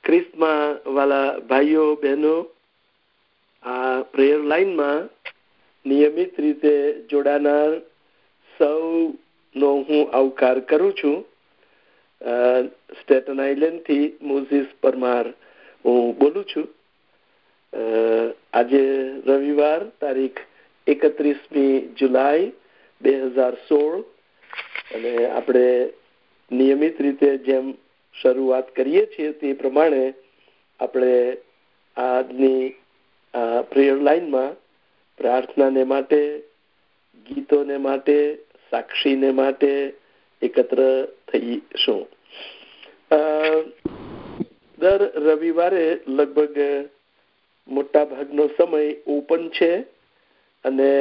ખ્રિસ્તમાં વાલા ભાઈઓ બહેનો, આ પ્રેયર લાઈનમાં નિયમિત રીતે જોડાનાર સૌનો હું આવકાર કરું છું. સ્ટેટન આઇલેન્ડથી મોઝીસ પરમાર હું બોલું છું. આજે રવિવાર તારીખ 31મી જુલાઈ 2016 અને આપણે નિયમિત રીતે જેમ શરૂઆત કરીએ છીએ તે પ્રમાણે આપણે આજની પ્રેયર લાઈનમાં પ્રાર્થનાને માટે, ગીતોને માટે, સાક્ષીને માટે એકત્ર થઈશું. દર રવિવારે લગભગ મોટા ભાગનો સમય ઓપન છે અને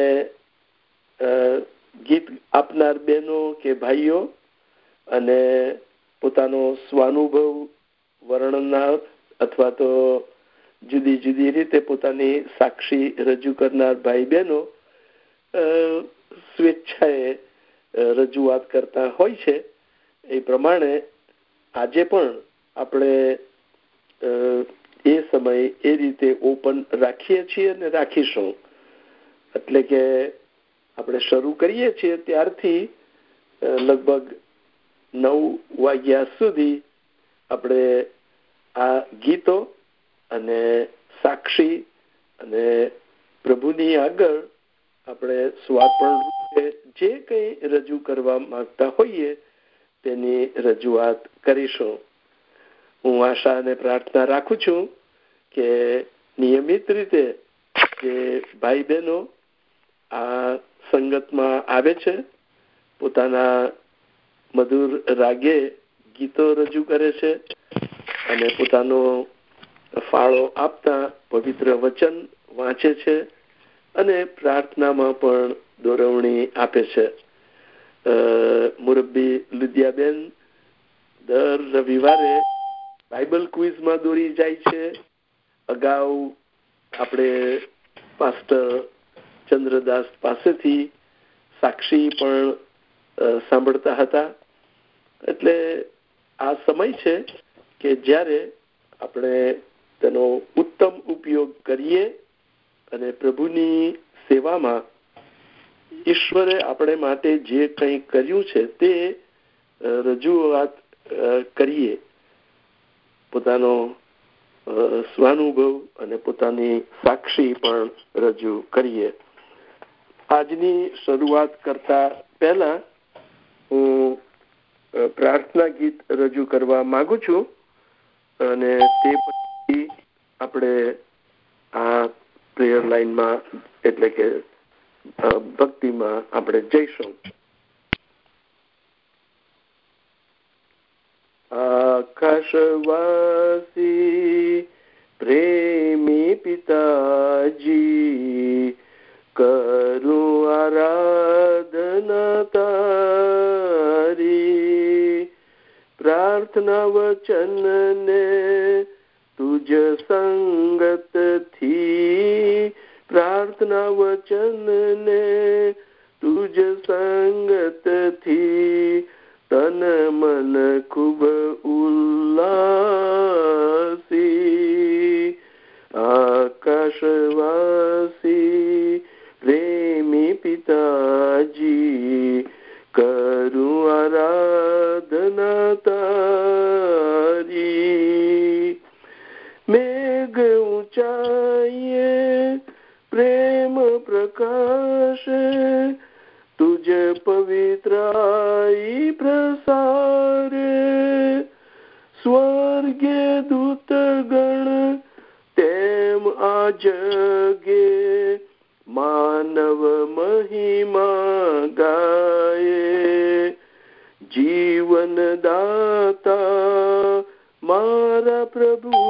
ગીત આપનાર બહેનો કે ભાઈઓ અને પોતાનો સ્વાનુભવ વર્ણનાર અથવા તો જુદી જુદી રીતે પોતાની સાક્ષી રજૂ કરનાર ભાઈ બહેનો સ્વેચ્છાએ રજૂઆત કરતા હોય છે. એ પ્રમાણે આજે પણ આપણે એ સમય એ રીતે ઓપન રાખીએ છીએ અને રાખીશું. એટલે કે આપણે શરૂ કરીએ છીએ ત્યારથી લગભગ 9 વાગ્યા સુધી આપણે આ ગીતો અને સાક્ષી અને પ્રભુની આગળ આપણે સ્વાર્પણ રૂપે જે કંઈ રજૂ કરવા માંગતા હોઈએ તેની રજૂઆત કરીશું. હું આશા અને પ્રાર્થના રાખું છું કે નિયમિત રીતે જે ભાઈ બહેનો આ સંગતમાં આવે છે, પોતાના મધુર રાગે ગીતો રજૂ કરે છે અને પોતાનો ફાળો આપતા પવિત્ર વચન વાંચે છે અને પ્રાર્થનામાં પણ દોરવણી આપે છે. મુરબ્બી લુદિયાબેન દર રવિવારે બાઇબલ ક્વિઝમાં દોરી જાય છે. અગાઉ આપણે પાસ્ટર ચંદ્રદાસ પાસેથી સાક્ષી પણ સાંભળતા હતા. એટલે આ સમય છે કે જ્યારે આપણે તેનો ઉત્તમ ઉપયોગ કરીએ અને પ્રભુની સેવામાં ઈશ્વરે આપણે માટે જે કંઈ કર્યું છે તે રજૂઆત કરીએ, પોતાનો સ્વાનુભવ અને પોતાની સાક્ષી પણ રજૂ કરીએ. આજની શરૂઆત કરતા પહેલા હું પ્રાર્થના ગીત રજૂ કરવા માંગુ છું અને તે પછી આપણે આ પ્રેયર લાઈનમાં એટલે કે ભક્તિમાં આપણે જઈશું. આકાશવાસી પ્રેમી પિતાજી, કરું આરાધના તારી, પ્રાર્થના વચનને તુજ સંગતથી, પ્રાર્થના વચનને તુજ સંગતથી, તન મન ખૂબ ઉલ્લાસી. આકાશવાસી પ્રેમી પિતાજી, કરું આરાધના તારી. મેઘ ઊંચાઈએ પ્રેમ પ્રકાશે, તુજ પવિત્રાઈ પ્રસારે, સ્વર્ગે દૂતગણ તેમ આ જગે, માનવ મહિમા ગાયે. જીવન દાતા મારા પ્રભુ,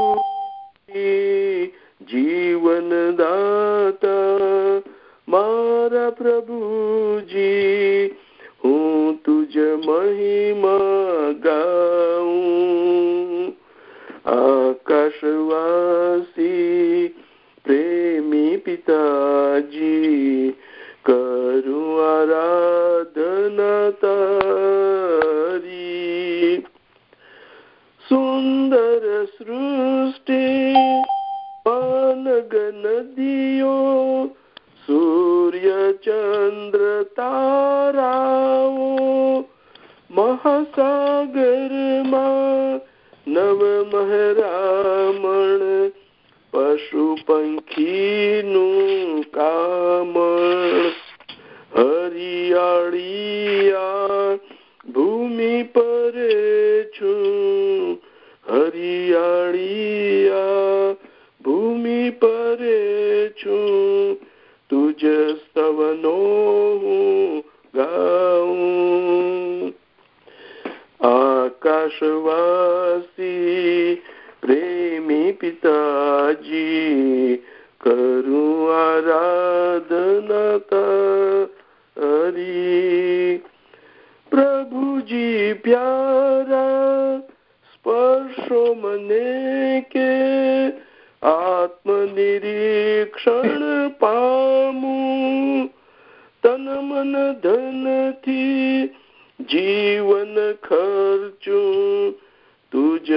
જીવન દાતા મારા પ્રભુજી, હું તુજ મહિમા ગાઉં. આકાશવાસી પ્રેમી પિતાજી, કરું આરાધના તારી. સુંદર સૃષ્ટિ મહાસાગરમાં નવ મહેરામણ પશુ પંખીનું કામણ હરિયાળિયા ભૂમિ પરે છું હરિયાળિયા ભૂમિ પરે છું તુજ સ્તવનો હું ગાઉં આકાશવાસી પ્રેમી પિતાજી કરું આરાધના તારી પ્રભુજી પ્યારા સ્પર્શો મને કે આત્મનિરીક્ષણ પામું તન મન ધનથી જીવન ખર્ચું તુજ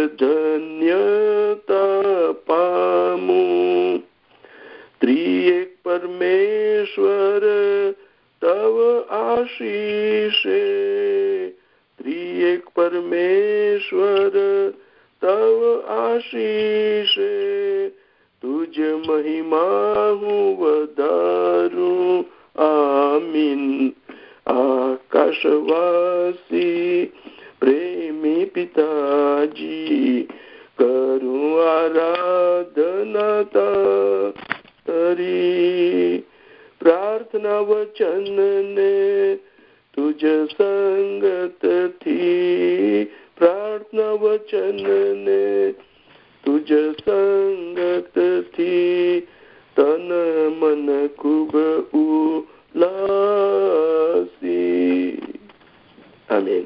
ધન્યતા પામું ત્રિએક પરમેશ્વર તવ આશીષે ત્રિએક પરમેશ્વર તવ આશીષે તુજ મહિમા હું વધારું આમીન આકાશવાસી પ્રેમી પિતાજી કરું આરાધના તારી પ્રાર્થના વચનને તુજ સંગતથી પ્રાર્થના વચનને તુજ સંગતથી તન મન ખૂબ ઉલ્લાસી. આમીન.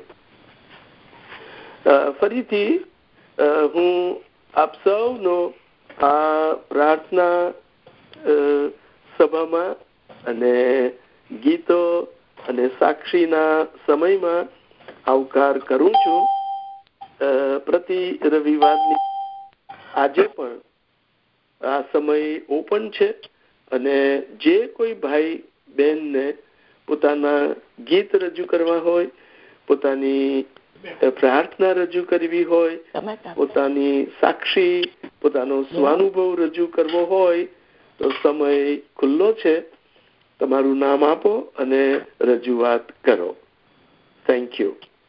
ફરીથી હું આપ સૌનો આ પ્રાર્થના સભામાં અને ગીતો અને સાક્ષીના સમયમાં આવકાર કરું છું. પ્રતિ રવિવારની આજે પણ આ સમય ઓપન છે અને જે કોઈ ભાઈ બહેનને પોતાના ગીત રજૂ કરવા હોય, પોતાની પ્રાર્થના રજૂ કરવી હોય, પોતાની સાક્ષી, પોતાનો સ્વાનુભવ રજૂ કરવો હોય તો સમય ખુલ્લો છે. તમારું નામ આપો અને રજૂઆત કરો. Thank you.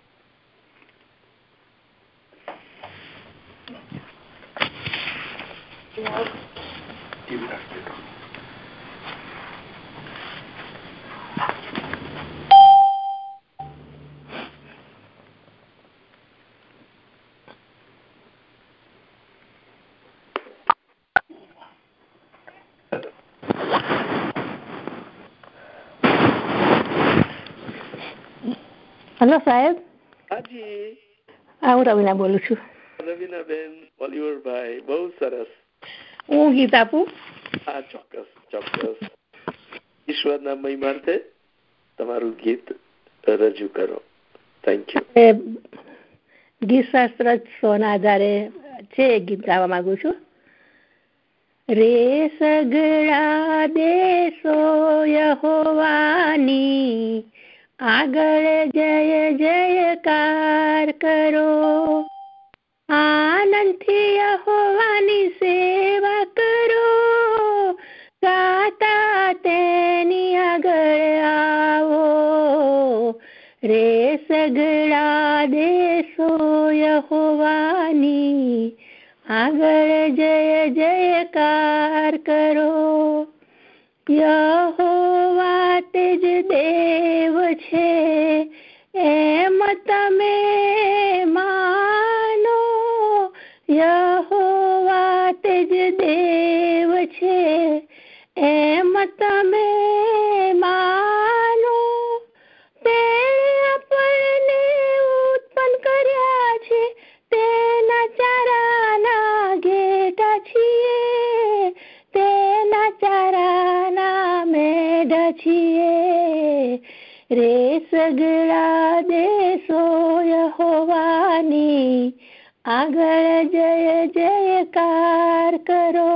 હેલો સાહેબ. હાજી. હું રવિના બોલું છું. રવિનાબેન, ઓલિવરભાઈ, બહુ સરસ. હું ગીત આપું? હા, ચોક્કસ ચોક્કસ. ઈશ્વરના મહિમાર્થે તમારું ગીત રજૂ કરો. Thank you. ગીત શાસ્ત્ર 100 ના આધારે છે ગીત ગાવા માંગુ છું. રે સગળા દેશો યહોવાની આગળ જય જયકાર કરો. આનંદથી યહોવાની સેવા કરો. ગાતા તેની આગળ આવો. રે સગળા દેશો યહોવાની આગળ જય જયકાર કરો. યહોવા તેજ દેવ છે એમ તમે માનો. યહોવા તેજ દેવ છે એમ તમે માનો. તેણે આપણને ઉત્પન્ન કર્યા છે, તેના ચારાના ઘેટા છીએ, તેના ચારાના મેઢા છીએ. રે સગળા દેશો યહોવાની આગળ જય જયકાર કરો.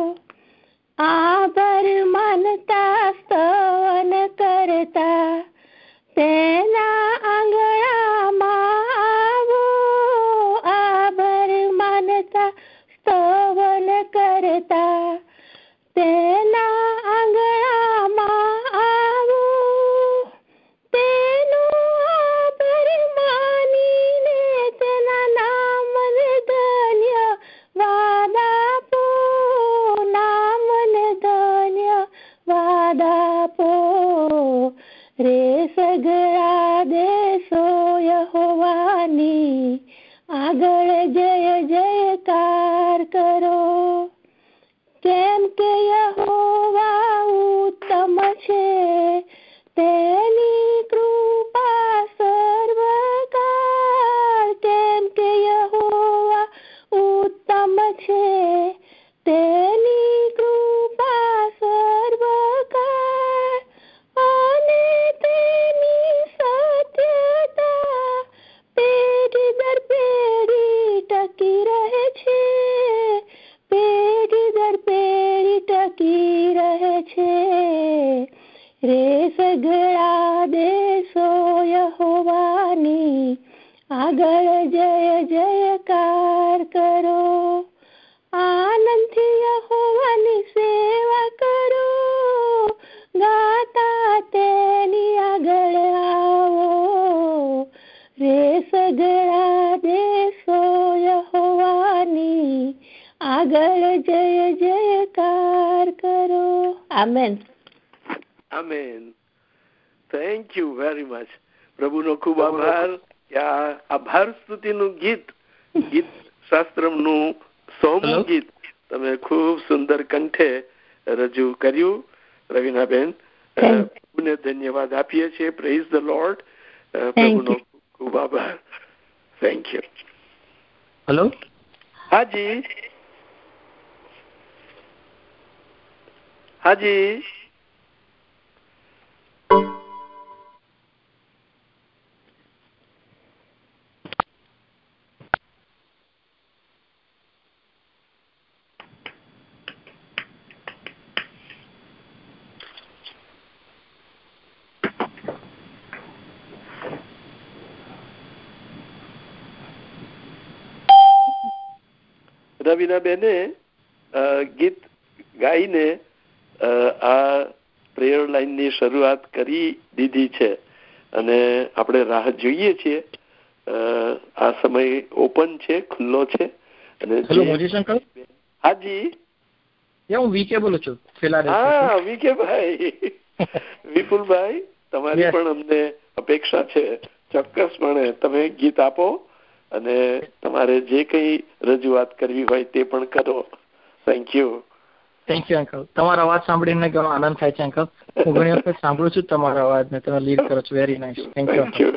આભાર માનતા સ્તવન કરતા તેના આંગણામાં હોવાની આગળ જય જયકાર કરો. કેમ કે યહોવા ઉત્તમ છે, તેની કૃપા સર્વકાળ. કેમ કે યહોવા ઉત્તમ છે, તેની કૃપા સર્વકાળ. અને તેની સત્યતા પેઢી દર પેઢી ટકી રહે છે, પેઢી દર પેઢી ટકી રહે છે. રે સઘળા દેશો યહોવાની આગળ જય જયકાર કરો. આનંદથી યહોવાની સેવા કરો, ગાતા તેની આગળ આવો. રે સઘળા દેશો યહોવાની આગળ જય જયકાર કરો. Amen. Amen. Thank you very much. પ્રભુનો ખૂબ આભાર. આભાર સ્તુતિનું ગીત શાસ્ત્રમનું 100મું ગીત તમે ખૂબ સુંદર કંઠે રજૂ કર્યું. રવીનાબેન, પ્રભુને ધન્યવાદ આપીએ છીએ. Praise the lord. પ્રભુનો ખૂબ આભાર. Thank you. હેલો. હાજી હાજી. રવીનાબેને ગીત ગાઈને આ પ્રેયર લાઈનની શરૂઆત કરી દીધી છે અને આપણે રાહ જોઈએ છીએ. આ સમય ઓપન છે, ખુલ્લો છે. અને હાજી, હું વીકે બોલું છું. હા, વીકેભાઈ, વિપુલભાઈ, તમારી પણ અમને અપેક્ષા છે. ચોક્કસપણે તમે ગીત આપો અને તમારે જે કઈ રજૂઆત કરવી હોય તે પણ કરો. Thank you. Thank you uncle. તમારો અવાજ સાંભળીને ઘણો આનંદ થાય છે અંકલ. હું ઘણી વખત સાંભળું છું તમારો અવાજ ને તમે લીડ કરો છો. Very nice. Thank you uncle.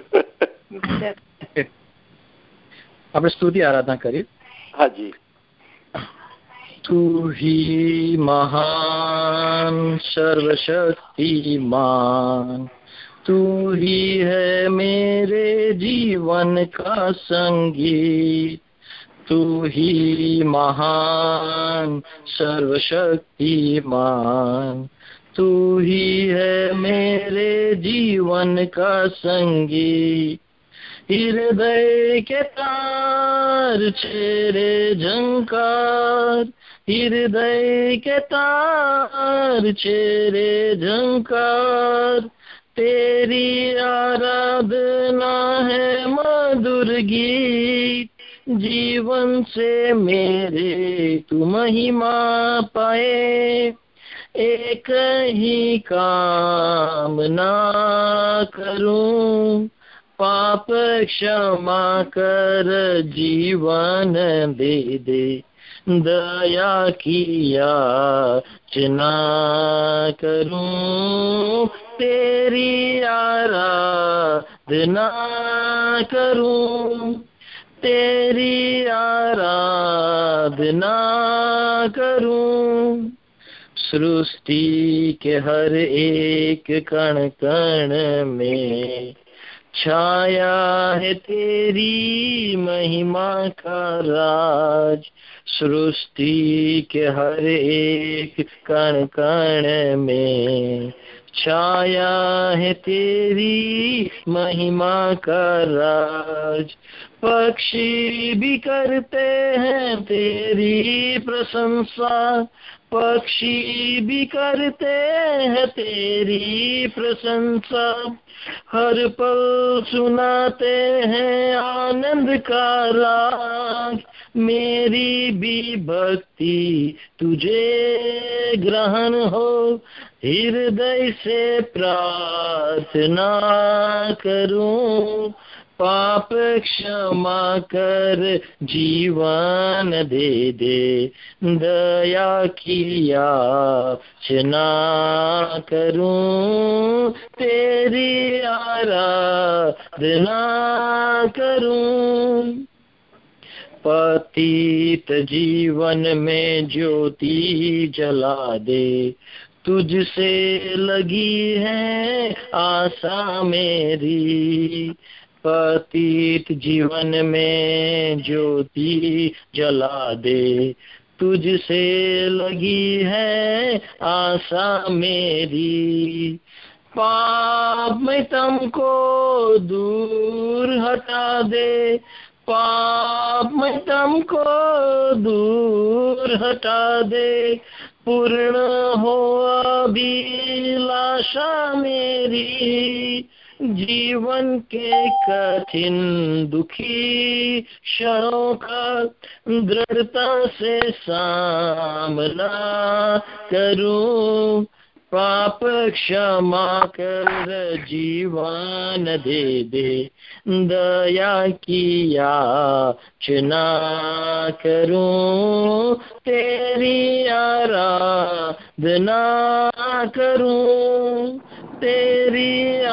આપણે સ્તુતિ આરાધના કરી. હાજી. તું ही महान सर्वशक्तिमान, तू ही है मेरे जीवन का संगीत. तू ही महान सर्वशक्तिमान, तू ही है मेरे जीवन का संगीत. हृदय के तार छेरे झंकार, हृदय के तार छेरे झंकार. तेरी आराधना है मधुर गीत, जीवन से मेरे तू महिमा पाए. एक ही कामना करूं, पाप क्षमा कर जीवन दे दे. दया की याचना करूं, तेरी आराधना करूं, तेरी आराधना करूं. सृष्टि के हर एक कण कण में छाया है तेरी महिमा का राज. सृष्टि के हर एक कण कण में छाया है तेरी महिमा का राज. पक्षी भी करते हैं तेरी प्रशंसा, पक्षी भी करते हैं तेरी प्रशंसा. हर पल सुनाते हैं आनंद का राग. मेरी भी भक्ति तुझे ग्रहण हो, हृदय से प्रार्थना करूं. पाप क्षमा कर जीवन दे दे, दया की याचना करूं, तेरी आराधना करूं। पतित जीवन में ज्योति जला दे, तुझसे लगी है आशा मेरी। पतित जीवन में ज्योति जला दे, तुझसे लगी है आशा मेरी। पाप में तुमको दूर हटा दे, पाप में तुमको दूर हटा दे, पूर्ण हो अभिलाषा मेरी। जीवन के कठिन दुखी क्षणों का दृढ़ता से सामना करूं, पाप क्षमा कर जीवन दे दे, दया की याचना करूं, तेरी आराधना करूं, तेरी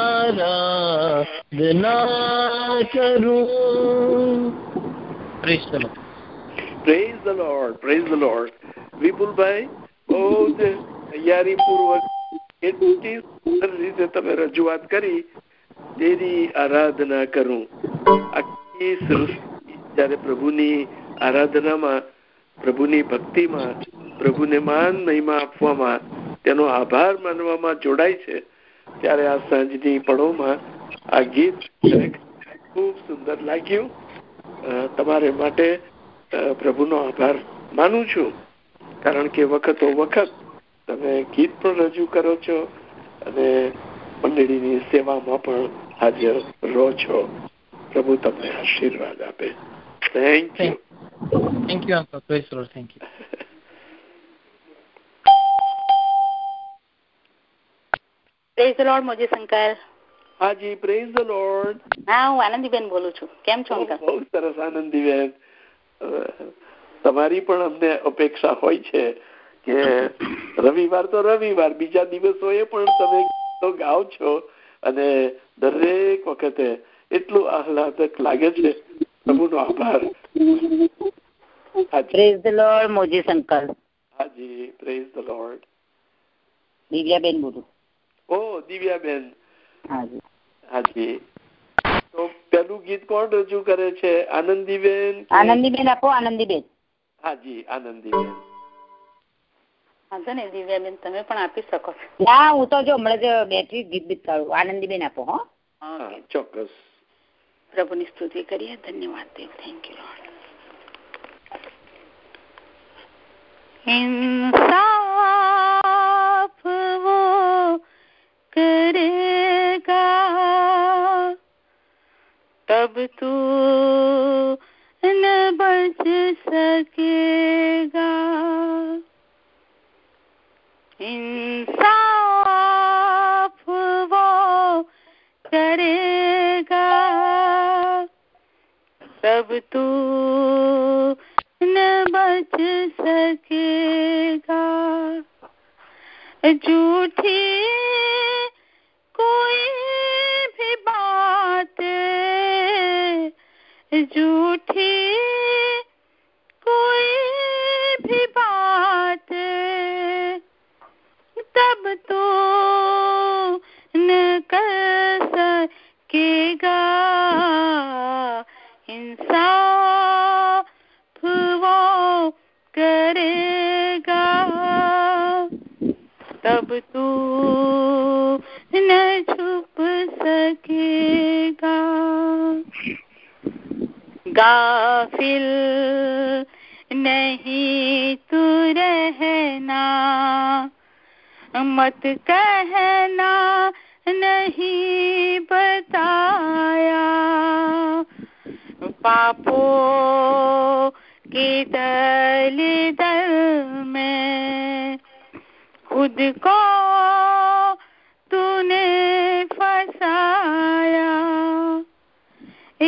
आराधना करूं। Praise the lord, praise the lord, praise the lord. વિપુલભાઈ, બહુ જ તૈયારીપૂર્વક એટલી સુંદર રીતે તમે રજૂઆત કરી. તેરી આરાધના કરું. આખી સૃષ્ટિ જ્યારે પ્રભુની આરાધનામાં, પ્રભુની ભક્તિમાં, પ્રભુને માન મહિમા આપવામાં, તેનો આભાર માનવામાં જોડાય છે, ત્યારે આ સાંજની પળોમાં આ ગીત ખૂબ સુંદર લાગ્યું. તમારે માટે પ્રભુનો આભાર માનું છું, કારણ કે વખતો વખત તમે ગીત પણ રજૂ કરો છો અને મંડળીની સેવામાં પણ હાજર રહો છો. પ્રભુ તમને આશીર્વાદ આપે. Thank you. Thank you uncle. Praise the lord. Thank you. Praise the lord Moji Shankar. હાજી, પ્રેઝ ધ લોર્ડ. હા, હું આનંદીબેન બોલું છું. કેમ છો અંકલ? બહુ સરસ આનંદીબેન. તમારી પણ અમને અપેક્ષા હોય છે કે રવિવાર તો રવિવાર, બીજા દિવસોએ પણ તમે ગીતો ગાઓ છો અને દરેક વખતે એટલું આહલાદક લાગે છે. પ્રભુનો આભાર. Praise the lord Moji Shankar. હાજી, પ્રેઝ ધ લોર્ડ. દિવ્યાબેન બોલું. ઓ દિવ્યાબેન. હાજી હાજી. તો પેલું ગીત કોણ રજૂ કરે છે? આનંદીબેન? આનંદીબેન આપો. આનંદીબેન. હાજી, આનંદીબેન. વાંધો ને દિવ્યાબેન, તમે પણ આપી શકો છો. ના, હું તો જો હમણાં જ બેટરી ગીત કાઢું. આનંદીબેન આપો. હા, ચોક્કસ. પ્રભુની સ્તુતિ કરીએ. ધન્યવાદ દેવ. Thank you lord. इंसाफ वो करेगा, तब तू न बच सकेगा। इंसाफ वो करेगा, तब तू न बच सकेगा। झूठी कोई भी बात, झूठी कोई भी बात, तब तो न कर सकेगा। इंसाफ वो करेगा, तब तू न छुप सकेगा। गाफिल नहीं तू रहना, मत कहना नहीं बताया। पापों की दलदल में खुद को तूने फंसाया।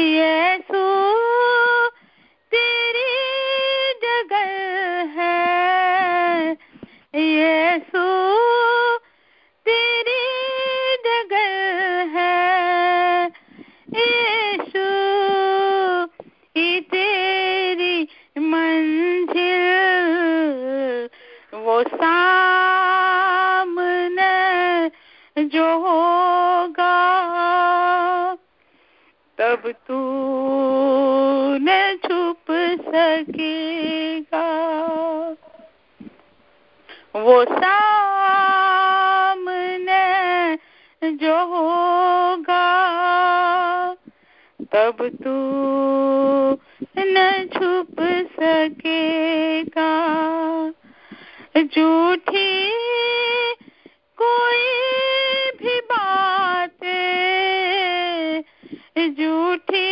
सकेगा। वो सामने जो होगा तब तू न छुप सकेगा। झूठी कोई भी बातें, झूठी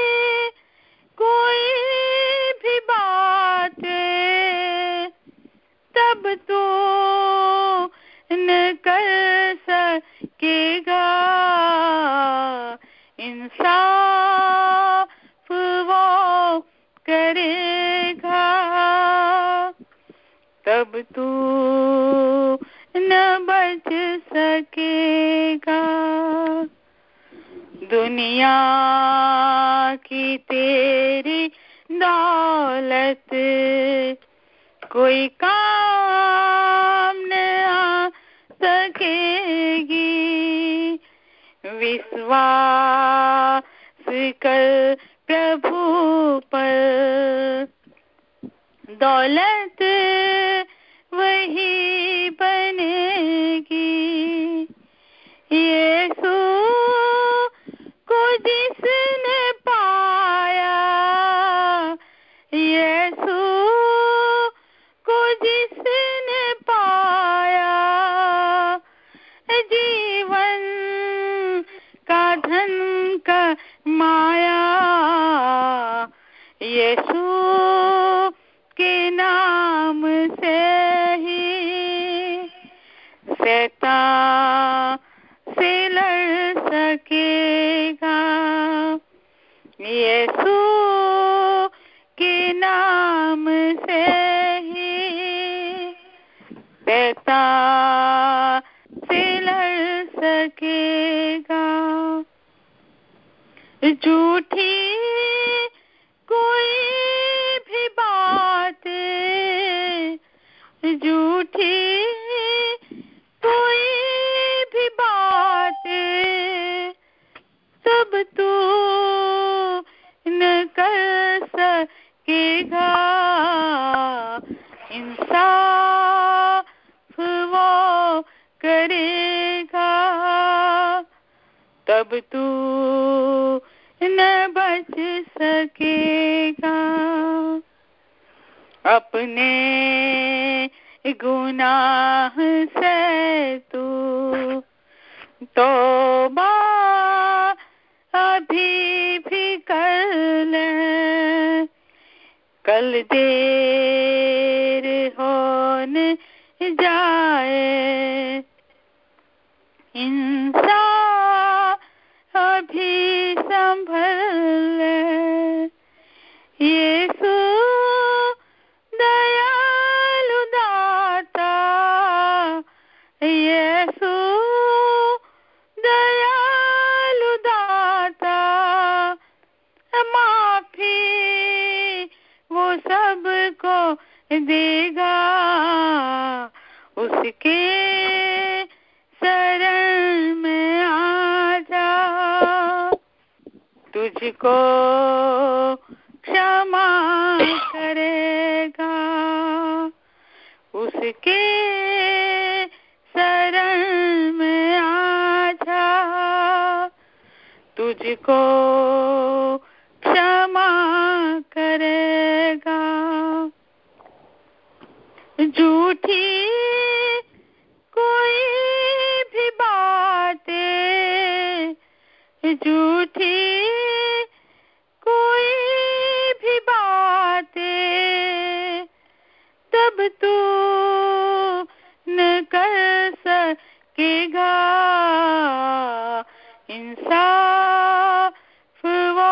कोई भी बातें तब तू न कर सकेगा। इंसाफ वो करेगा तब तू न बच सकेगा। दुनिया की तेरी दौलत कोई काम न आ सकेगी। विश्वास कर प्रभु पर, दौलत वही बनेगी। यीशु को जिसने पाया, यीशु को जिसने पाया, जीवन का धन का माया। यीशु के नाम से ही शैतान से लड़ सकेगा। यीशु के नाम से ही शैतान से लड़ सकेगा। झूठी कोई भी बातें, झूठी कोई भी बातें सब तू न कर सकेगा। इंसाफ वो करेगा तब तू न बच सकेगा। अपने गुनाह से तू तौबा अभी भी कर ले, कल देर होने जाए। इंसान अभी संभल ले। यीशु दयालु दाता, यीशु दयालु दाता, माफी वो सबको देगा। उसके शरण में आ जा, तुझको क्षमा करेगा। उसके शरण में आ जा, तुझको क्षमा करेगा। झूठी कोई भी बातें, झूठी कोई भी बातें तब तू न कर सकेगा। इंसाफ वो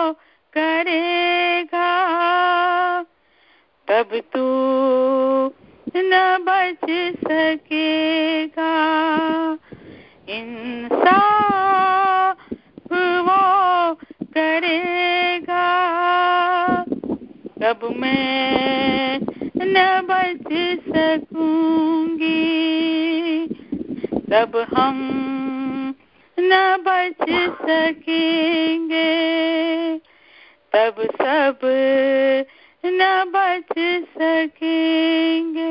करेगा तब तू न बच सकेगा। इंसाफ वो करेगा तब मैं न बच सकूंगी, तब हम न बच सकेंगे, तब सब न बच सकेंगे।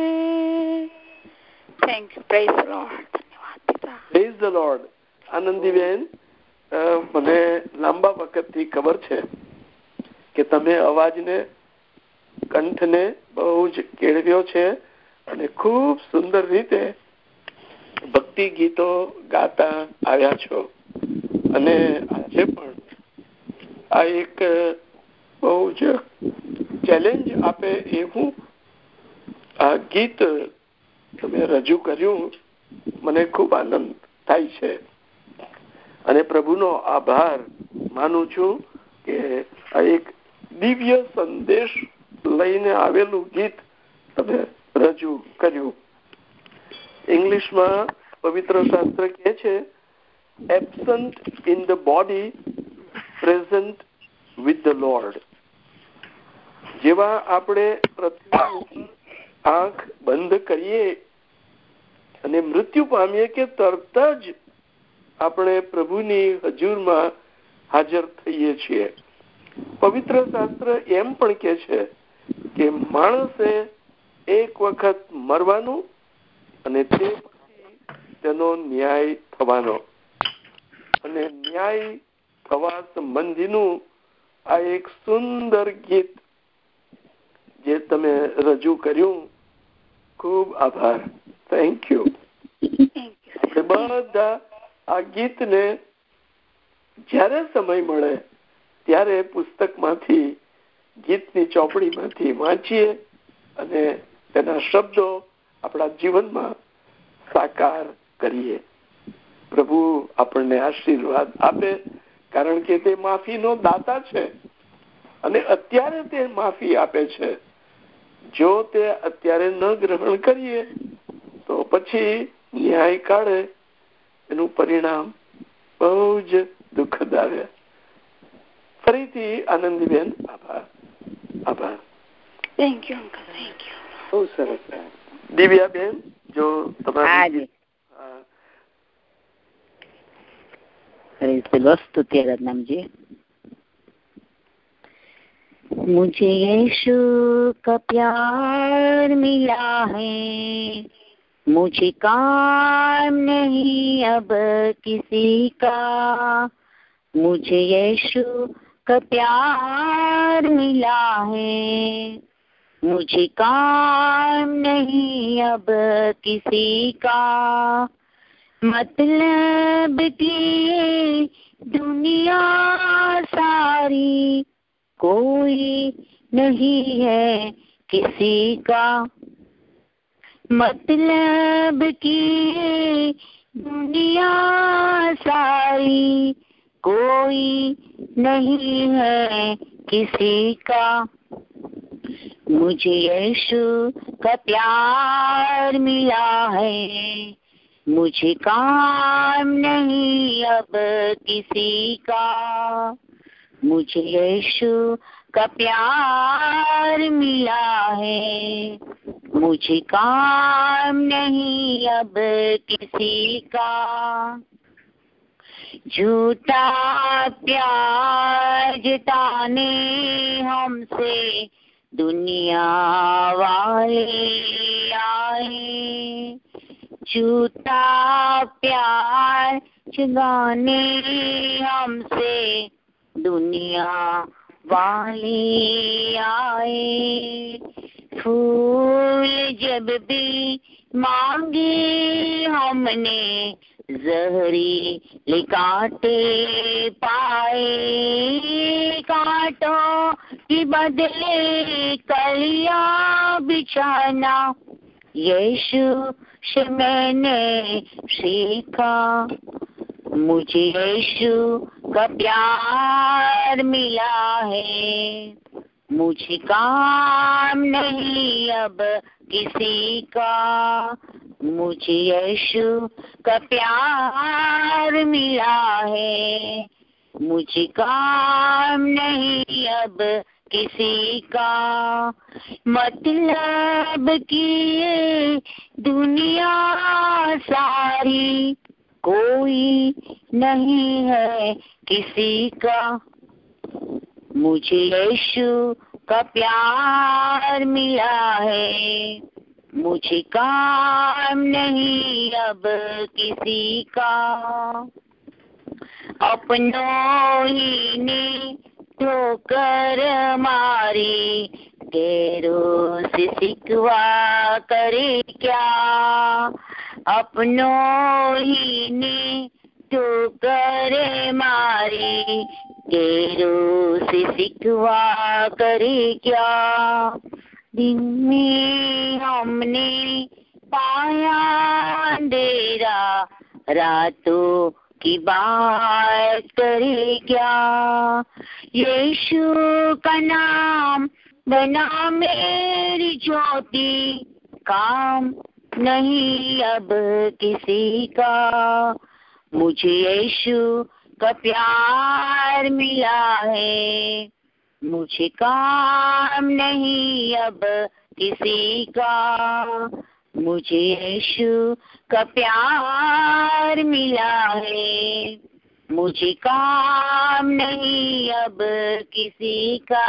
Thank you, praise the lord. धन्यवाद पिता। Praise the lord. આનંદીબેન, મને લાંબા વખતથી ખબર છે કે તમે અવાજને, કંઠને બહુ જ કેળવ્યો છે અને ખૂબ સુંદર રીતે ભક્તિ ગીતો ગાતા આવ્યા છો. અને આજે પણ આ એક બહુ જ ચેલેન્જ આપે એવું આ ગીત તમે રજૂ કર્યું. મને ખૂબ આનંદ થાય છે અને પ્રભુનો આભાર માનું છું કે આ એક દિવ્ય સંદેશ લઈને આવેલું ગીત તમે રજૂ કર્યું. ઇંગ્લિશમાં પવિત્ર શાસ્ત્ર કહે છે, absent in the body, present with the lord. જેવા આપણે પૃથ્વી ઉપર આંખ બંધ કરીએ અને મૃત્યુ પામીએ કે તરત જ આપણે પ્રભુની હજુરમાં હાજર થઈએ છીએ. પવિત્ર શાસ્ત્ર એમ પણ કહે છે કે માણસે એક વખત મરવાનું અને તે પછી તેનો ન્યાય થવાનો. અને ન્યાય થવા સંબંધીનું આ એક સુંદર ગીત જે તમે રજૂ કર્યું, ખૂબ આભાર. Thank you. આપણે બધા આ ગીતને જ્યારે સમય મળે ત્યારે પુસ્તકમાંથી, ગીતની ચોપડીમાંથી વાંચીએ અને તેના શબ્દો આપણા જીવનમાં સાકાર કરીએ. પ્રભુ આપણને આશીર્વાદ આપે, કારણ કે તે માફીનો દાતા છે અને અત્યારે તે માફી આપે છે. જો તે અત્યારે ન ગ્રહણ કરીએ તો પછી ન્યાય કાળે એનું પરિણામ બહુ જ દુઃખદ આવે. ફરીથી આનંદીબેન, આભાર. આભાર. Thank you uncle. Thank you. બહુ સરસ. દિવ્યાબેન, જો તમારી स्तुति रत्नम जी। मुझे यीशु का प्यार मिला है, मुझे काम नहीं अब किसी का। मुझे यीशु का प्यार मिला है, मुझे काम नहीं अब किसी का। मतलब की दुनिया सारी कोई नहीं है किसी का। मतलब की दुनिया सारी कोई नहीं है किसी का। मुझे यीशु का प्यार मिला है, मुझे काम नहीं अब किसी का। मुझे यीशु का प्यार मिला है, मुझे काम नहीं अब किसी का। झूठा प्यार जताने हमसे दुनिया वाले आए, झूठा प्यार जगाने हमसे दुनिया वाले आए। फूल जब भी मांगे हमने जहरीले कांटे पाए। कांटों के बदले कलियां बिछाना यीशु से मैंने सीखा। मुझे यीशु का प्यार मिला है, मुझे काम नहीं अब किसी का। मुझे यीशु का प्यार मिला है, मुझे काम नहीं अब किसी का। मतलब की दुनिया सारी कोई नहीं है किसी का। मुझे यीशु का प्यार मिला है, मुझे काम नहीं अब किसी का। अपनों ही ने ठोकर मारी, गैरों से सिकवा करे क्या। अपनों ही ने ठोकर मारी, गैरों से सिकवा करे क्या। दिन में हमने पाया अंधेरा, रातों की बात करे क्या। यीशु का नाम बना मेरी ज्योति, काम नहीं अब किसी का। मुझे यीशु का प्यार मिला है, मुझे काम नहीं अब किसी का। मुझे यीशु का प्यार मिला है, मुझे काम नहीं अब किसी का।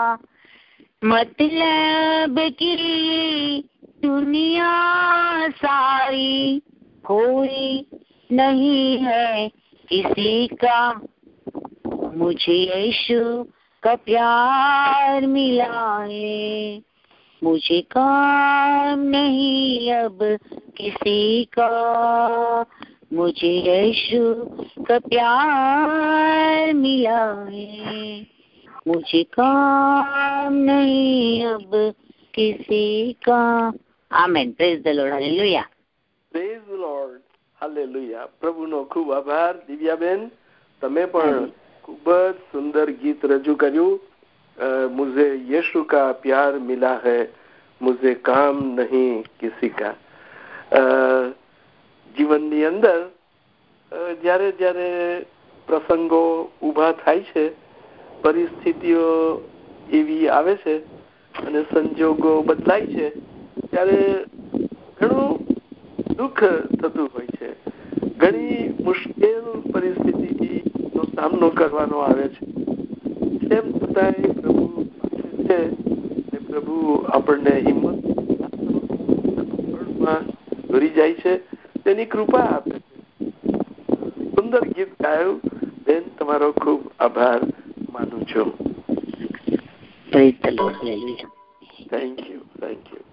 मतलब की दुनिया सारी कोई नहीं है किसी का। मुझे यीशु का प्यार मिला है, मुझे काम नहीं अब किसी का। मुझे यीशु का प्यार मिला है, मुझे काम नहीं अब किसी का। Amen. Praise the lord. Hallelujah. Praise the lord. Hallelujah. પ્રભુનો ખૂબ આભાર. દિવ્યાબેન, તમે પણ ખૂબ જ સુંદર ગીત રજૂ કર્યું. મુઝે યીશુ કા પ્યાર મિલા હૈ, મુઝે કામ નહીં કિસી કા. જીવનની અંદર જ્યારે જ્યારે પ્રસંગો ઊભા થાય છે, પરિસ્થિતિઓ એવી આવે છે અને સંજોગો બદલાય છે, ત્યારે ઘણું દુઃખ થતું હોય છે. ઘણી મુશ્કેલ પરિસ્થિતિનો સામનો કરવાનો આવે છે. તેમ છતાંય પ્રભુ છે અને પ્રભુ આપણને હિંમત દોરી જાય છે, તેની કૃપા આપે છે. સુંદર ગીત ગાયું બેન, તમારો ખૂબ આભાર માનું છું. Praise the lord. Hallelujah. Thank you, thank you.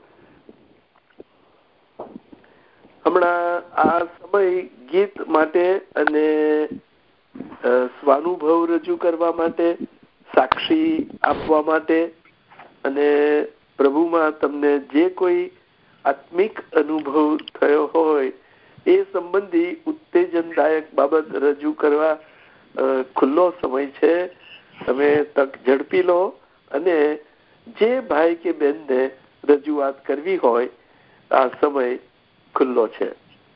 હમણાં આ સમય ગીત માટે અને સ્વાનુભવ રજૂ કરવા માટે, સાક્ષી આપવા માટે અને પ્રભુમાં તમને જે કોઈ આત્મિક અનુભવ થયો હોય એ સંબંધી ઉત્તેજનદાયક બાબત રજૂ કરવા ખુલ્લો સમય છે. તમે તક ઝડપી લો અને જે ભાઈ કે બહેનને રજૂઆત કરવી હોય આ સમય ખુલ્લો છે.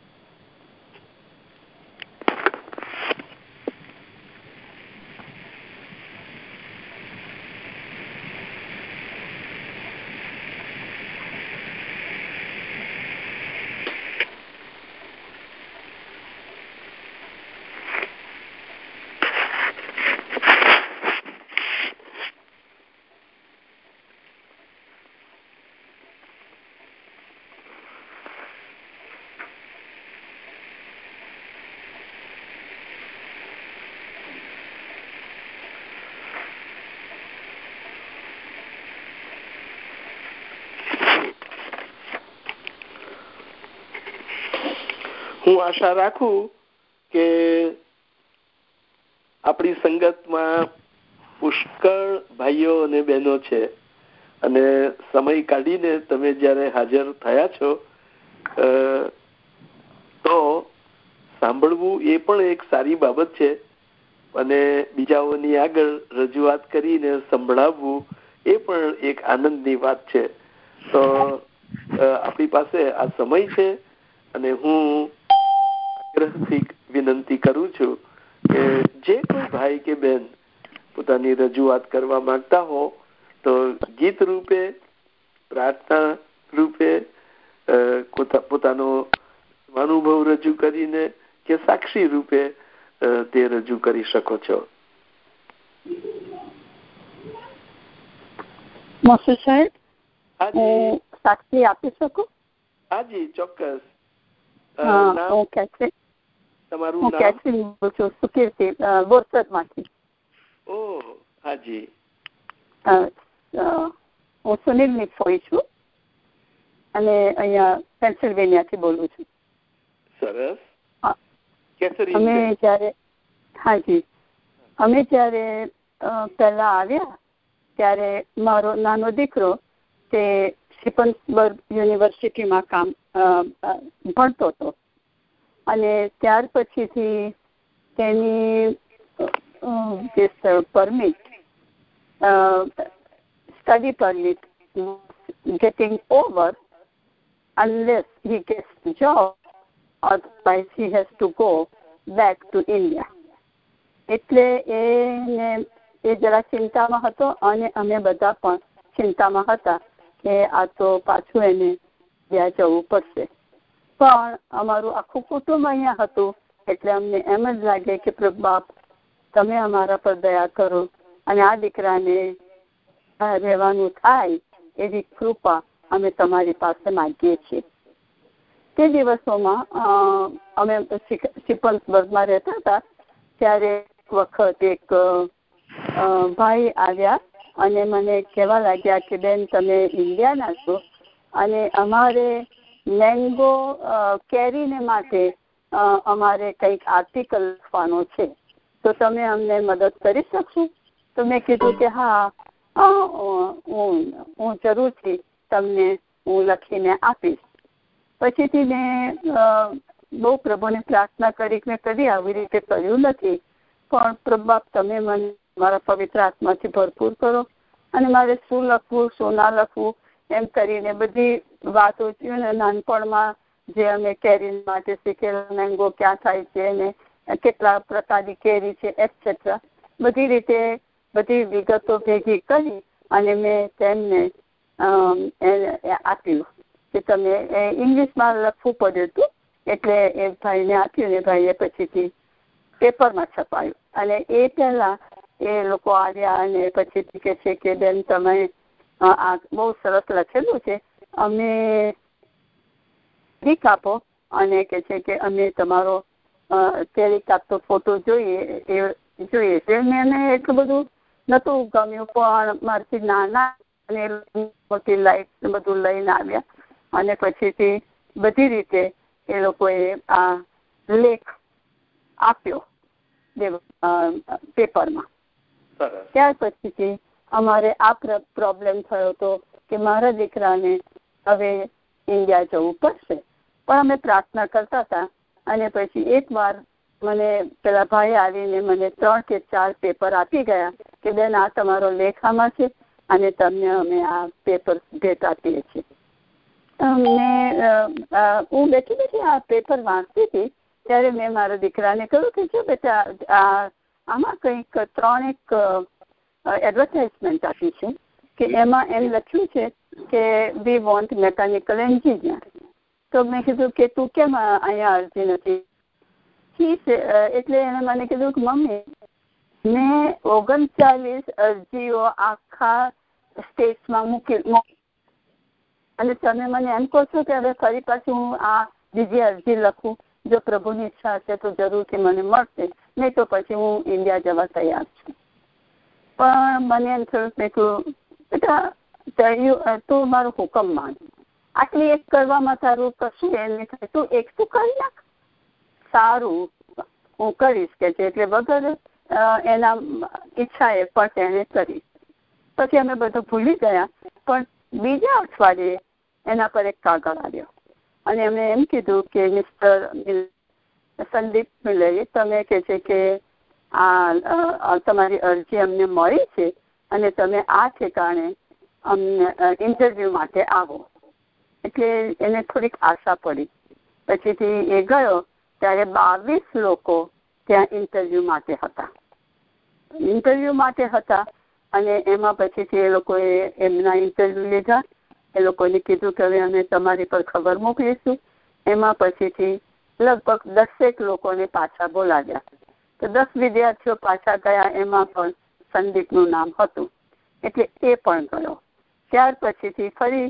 હું આશા રાખું કે આપણી સંગતમાં પુષ્કળ ભાઈઓ અને બહેનો છે અને સમય કાઢીને તમે જ્યારે હાજર થયા છો તો સાંભળવું એ પણ એક સારી બાબત છે અને બીજાઓની આગળ રજૂઆત કરીને સંભળાવવું એ પણ એક આનંદની વાત છે. તો આપણી પાસે આ સમય છે અને હું આગ્રહથી વિનંતી કરું છું કે જે કોઈ ભાઈ કે બહેન પોતાની રજૂઆત કરવા માંગતા હો તો ગીત રૂપે, પ્રાર્થના રૂપે, પોતાનો અનુભવ રજૂ કરીને કે સાક્ષી રૂપે તે રજૂ કરી શકો છો. મોસી સાહેબ, હાજી હું સાક્ષી આપી શકું? હાજી ચોક્કસ. હું કેથરીન, તમારું હું કેથરીન બોલું છું, સુકીર્તિ બોરસદમાંથી. ઓહ હાજી. હું સુનિલની ફોઈ છું અને અહીંયા પેન્સિલ્વેનિયાથી બોલું છું. સરસ. અમે જ્યારે પહેલા આવ્યા ત્યારે મારો નાનો દીકરો તે શિપન્સબર્ગ યુનિવર્સિટીમાં ભણતો હતો અને ત્યાર પછીથી તેની permit study permit getting over unless he gets the job, otherwise he has to go back to India. એટલે એ જરા ચિંતામાં હતો અને અમે બધા પણ ચિંતામાં હતા કે આ તો પાછું એને ત્યાં જવું પડશે. પણ અમારું આખું કુટુંબ અહીંયા હતું એટલે અમને એમ જ લાગે કે પ્રભુ બાપ તમે અમારા પર દયા કરો અને આ દીકરાને રહેવાનું થાય એવી કૃપા અમે તમારી પાસે માંગીએ છીએ. તે દિવસોમાં અમે શિપન્સબર્ગમાં રહેતા હતા ત્યારે એક વખત એક ભાઈ આવ્યા અને મને કહેવા લાગ્યા કે બેન તમે ઇન્ડિયાના છો અને અમારે મેંગો કેરીને માટે અમારે કંઈક આર્ટિકલ લખવાનો છે, તો તમે અમને મદદ કરી શકશો? તો મેં કીધું કે હા, હું જરૂરથી તમને હું લખીને આપીશ. પછીથી મેં બહુ પ્રભુને પ્રાર્થના કરી મેં કદી આવી રીતે કર્યું નથી, પણ પ્રભુ બાપ તમે મને મારા પવિત્ર આત્માથી ભરપૂર કરો અને મારે શું લખવું શું ના લખવું એમ કરીને બધી વાતો નાનપણમાં જે અમે કેરી માટે શીખેલા, મેંગો ક્યાં થાય છે અને કેટલા પ્રકારની કેરી છે એટસેટ્રા, બધી રીતે બધી વિગતો ભેગી કરી અને મેં તેમને આપ્યું કે તમે ઇંગ્લિશમાં લખવું પડ્યું હતું એટલે એ ભાઈને આપ્યું ને ભાઈએ પછીથી પેપરમાં છપાયું. અને એ પહેલાં એ લોકો આવ્યા અને પછીથી કહે છે કે બેન તમે આ બહુ સરસ લખેલું છે, અમે લીક આપો અને કહે છે કે અમે તમારો ક્યારેક આપતો ફોટો જોઈએ છે. મેં એટલું બધું નહોતું ગમ્યું પણ મારાથી નાના અને મોટી લાઈટ બધું લઈને આવ્યા અને પછીથી બધી રીતે એ લોકોએ આ લેખ આપ્યો પેપરમાં. ત્યાર પછીથી અમારે આ પ્રોબ્લેમ થયો હતો કે મારા દીકરાને હવે ઇન્ડિયા જવું પડશે, પણ અમે પ્રાર્થના કરતા હતા અને પછી એક વાર મને પેલા ભાઈ આવીને મને 3 કે 4 પેપર આપી ગયા કે બેન આ તમારો લેખ આમાં છે અને તમને અમે આ પેપર ભેટ આપીએ છીએ. હું બેઠી આ પેપર વાંચતી હતી ત્યારે મેં મારા દીકરાને કહ્યું કે જો બેટા આમાં કંઈક 3 એડવર્ટાઇઝમેન્ટ આપી છે કે એમાં એમ લખ્યું છે કે વી વોન્ટ મેકેનિકલ એન્જિનિયર. તો મેં કીધું કે તું કેમ અહીંયા અરજી નથી? એટલે એને મને કીધું કે મમ્મી મેં 39 અરજીઓ આખા સ્ટેટ્સમાં મૂકી અને તમે મને એમ કહો છો કે હવે ફરી પાછું હું આ બીજી અરજી લખું? જો પ્રભુની ઈચ્છા હશે તો જરૂરથી મને મળશે, નહીં તો પછી હું ઇન્ડિયા જવા તૈયાર છું. પણ મને એમ થયું મેં કહ્યું બેટા તું મારો હુકમ માન, આટલી એક કરવામાં તારું કશું એમ નહીં થાય, તું એક તું કરી નાખ. સારું હું કરીશ કે છે. એટલે વગર એના ઈચ્છાએ પણ તેને કરી. પછી અમે બધું ભૂલી ગયા. પણ બીજા અઠવાડિયે એના પર એક કાગળ આવ્યો અને એમણે એમ કીધું કે મિસ્ટર સંદીપ મિલરે તમે કહે છે કે આ તમારી અરજી અમને મળી છે અને તમે આ ઠેકાણે અમને ઇન્ટરવ્યૂ માટે આવો. એટલે એને થોડીક આશા પડી. પછીથી એ ગયો ત્યારે 22 લોકો ત્યાં ઇન્ટરવ્યૂ માટે હતા અને એમાં પછીથી એ લોકોએ એમના ઇન્ટરવ્યૂ લીધા. એ લોકોને કીધું કે હવે અમે તમારી પર ખબર મોકલીશું. એમાં પછીથી લગભગ 10 લોકોને પાછા બોલાવ્યા. તો 10 વિદ્યાર્થીઓ પાછા ગયા, એમાં પણ સંદીપનું નામ હતું એટલે એ પણ ગયો. ત્યાર પછીથી ફરી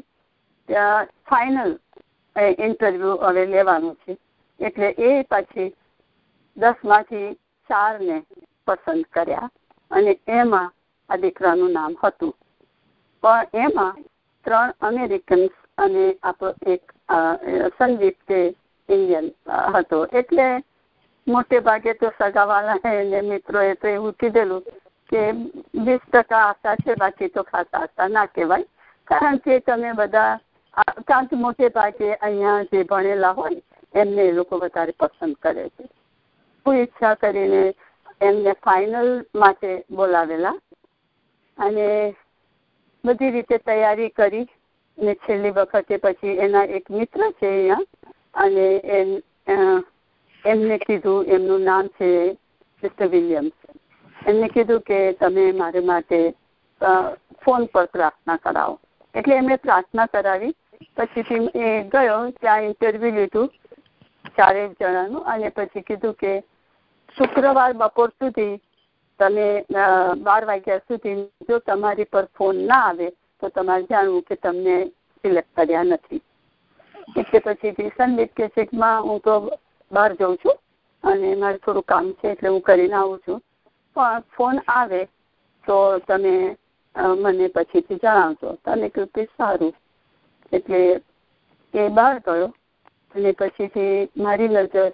ફાઇનલ ઇન્ટરવ્યુ હવે લેવાનું છે. એટલે એ પછી 10માંથી 4ને પસંદ કર્યા અને એમાં આ દીકરાનું નામ હતું. પણ એમાં 3 અમેરિકન્સ અને આપણો એક સંદીપ તે ઇન્ડિયન હતો. એટલે મોટે ભાગે તો સગાવાલા અને મિત્રોએ તો એવું કીધેલું કે 20% આશા છે, બાકી તો ખાસ આશા ના કહેવાય. કારણ કે તમે બધા કારણ કે મોટે ભાગે અહીંયા જે ભણેલા હોય એમને એ લોકો વધારે પસંદ કરે છે. હું ઈચ્છા કરીને એમને ફાઇનલ માટે બોલાવેલા અને બધી રીતે તૈયારી કરી અને છેલ્લી વખતે પછી એના એક મિત્ર છે અહીંયા અને એમને કીધું, એમનું નામ છે મિસ્ટર વિલિયમ્સ. એમને કીધું કે તમે મારે માટે ફોન પર પ્રાર્થના કરાવો. એટલે એમણે પ્રાર્થના કરાવી. પછીથી એ ગયો, ત્યાં ઇન્ટરવ્યુ લીધું 4 જણાનું અને પછી કીધું કે શુક્રવાર બપોર સુધી તમે 12 વાગ્યા સુધી જો તમારી પર ફોન ના આવે તો તમારે જાણવું કે તમને સિલેક્ટ કર્યા નથી. એટલે પછી સંદીપ કે છે કે હું તો બહાર જાઉં છું અને મારે થોડું કામ છે એટલે હું કરીને આવું છું, પણ ફોન આવે તો તમે મને પછીથી જણાવજો. તમે કહ્યું કે સારું. એટલે એ બહાર ગયો અને પછીથી મારી નજર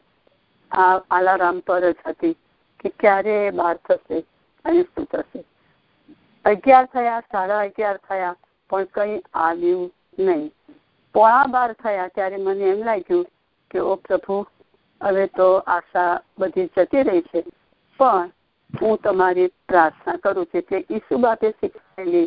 આ અલાર્મ પર જ હતી કે ક્યારે બહાર થશે અને શું થશે. 11 થયા, 11:30 થયા, પણ કંઈ આવ્યું નહીં. 11:15 થયા ત્યારે મને એમ લાગ્યું કે ઓ પ્રભુ, હવે તો આશા બધી જતી રહી છે, પણ હું તમારી પ્રાર્થના કરું છું. એટલે ઈસુ બાપે શીખવેલી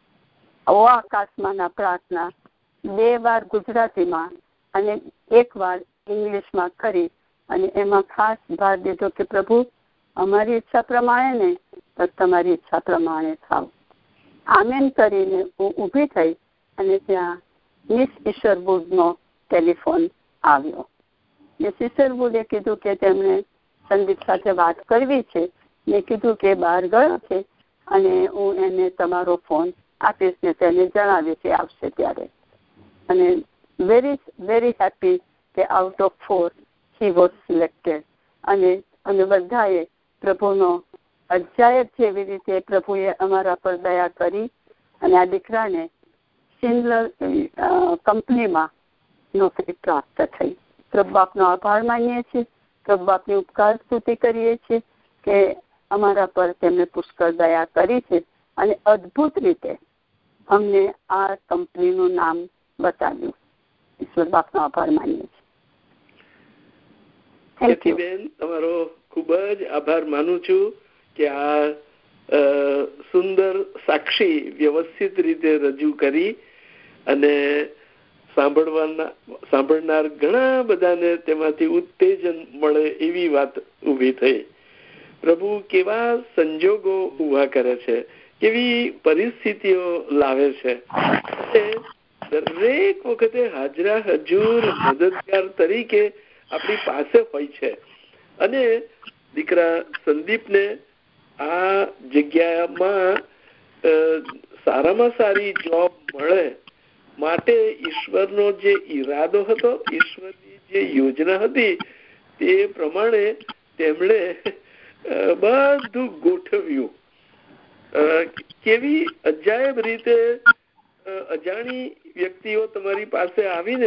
ઓ આકાશમાંના પ્રાર્થના 2 વાર ગુજરાતીમાં અને 1 વાર ઇંગ્લિશમાં કરી અને એમાં ખાસ ભાર દીધો કે પ્રભુ, અમારી ઈચ્છા પ્રમાણે ને તો તમારી ઈચ્છા પ્રમાણે થાવ. આમેન કરીને હું ઊભી થઈ અને ત્યાં મિસ ઈશ્વરવુડનો ટેલિફોન આવ્યો. મિસ ઈશ્વરવુડે કીધું કે તેમણે સંદીપ સાથે વાત કરવી છે. મેં કીધું કે બહાર ગયો છે અને હું એને તમારો ફોન આપીશ ને તેને જણાવીશ કે આવશે ત્યારે. અને વેરી વેરી હેપી કે out of 4 he was selected. અને અમે બધાએ પ્રભુનો અજાયબ જેવી રીતે પ્રભુએ અમારા પર દયા કરી અને આ દીકરાને સિંગલર કંપનીમાં નોકરી પ્રાપ્ત થઈ. પ્રભુ બાપનો આભાર માનીએ છીએ, પ્રભુ બાપની ઉપકાર સ્તુતિ કરીએ છીએ કે અમારા પર તેમણે પુષ્કળ દયા કરી છે અને અદ્ભુત રીતે અમને આ કંપનીનું નામ બતાવ્યું. ઈશ્વર બાપનો આભાર માનીએ છીએ. બેન, તમારો ખૂબ જ આભાર માનું છું કે આ સુંદર સાક્ષી વ્યવસ્થિત રીતે રજૂ કરી અને સાંભળનાર ઘણા બધાને તેમાંથી ઉત્તેજન મળે એવી વાત ઊભી થઈ. પ્રભુ કેવા સંજોગો ઉભા કરે છે, કેવી પરિસ્થિતિઓ લાવે છે. દરેક વખતે હાજરા હજુર મદદગાર તરીકે આપણી પાસે હોય છે. અને દીકરા સંદીપને આ જગ્યામાં સારામાં સારી જોબ મળે માટે ઈશ્વરનો જે ઈરાદો હતો, ઈશ્વરની જે યોજના હતી, તે પ્રમાણે તેમણે બધું ગોઠવ્યું. કેવી અજાયબ રીતે અજાણી વ્યક્તિઓ તમારી પાસે આવીને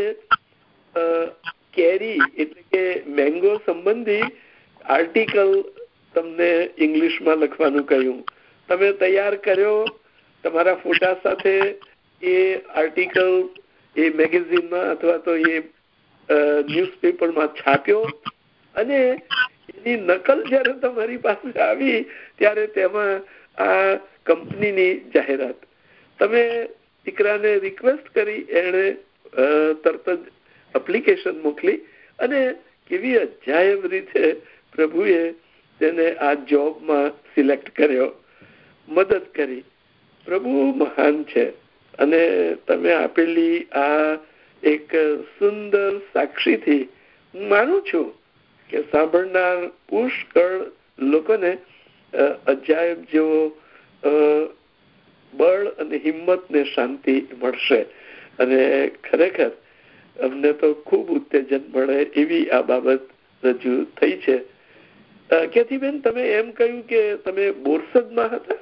કેરી એટલે કે મેંગો સંબંધી આર્ટિકલ તમને ઇંગ્લિશમાં લખવાનું કહ્યું. તમે તૈયાર કર્યો, તમારા ફોટા સાથે એ આર્ટિકલ એ મેગેઝિનમાં અથવા તો એ ન્યૂઝપેપરમાં છાપ્યો અને એની નકલ જયારે તમારી પાસે આવી ત્યારે તેમાં આ કંપનીની જાહેરાત. તમે દીકરાને રિક્વેસ્ટ કરી, એણે તરત જ એપ્લિકેશન મોકલી અને કેવી અજાયબ રીતે પ્રભુએ તેને આ જોબમાં સિલેક્ટ કર્યો, મદદ કરી. પ્રભુ મહાન છે અને તમે આપેલી આ એક સુંદર સાક્ષીથી હું માનું છું કે સાંભળનાર પુષ્કળ લોકોને અજાયબ જેવો બળ અને હિંમત ને શાંતિ મળશે. અને ખરેખર અમને તો ખૂબ ઉત્તેજન મળે એવી આ બાબત રજૂ થઈ છે. કેથીબેન, તમે એમ કહ્યું કે તમે બોરસદમાં હતા?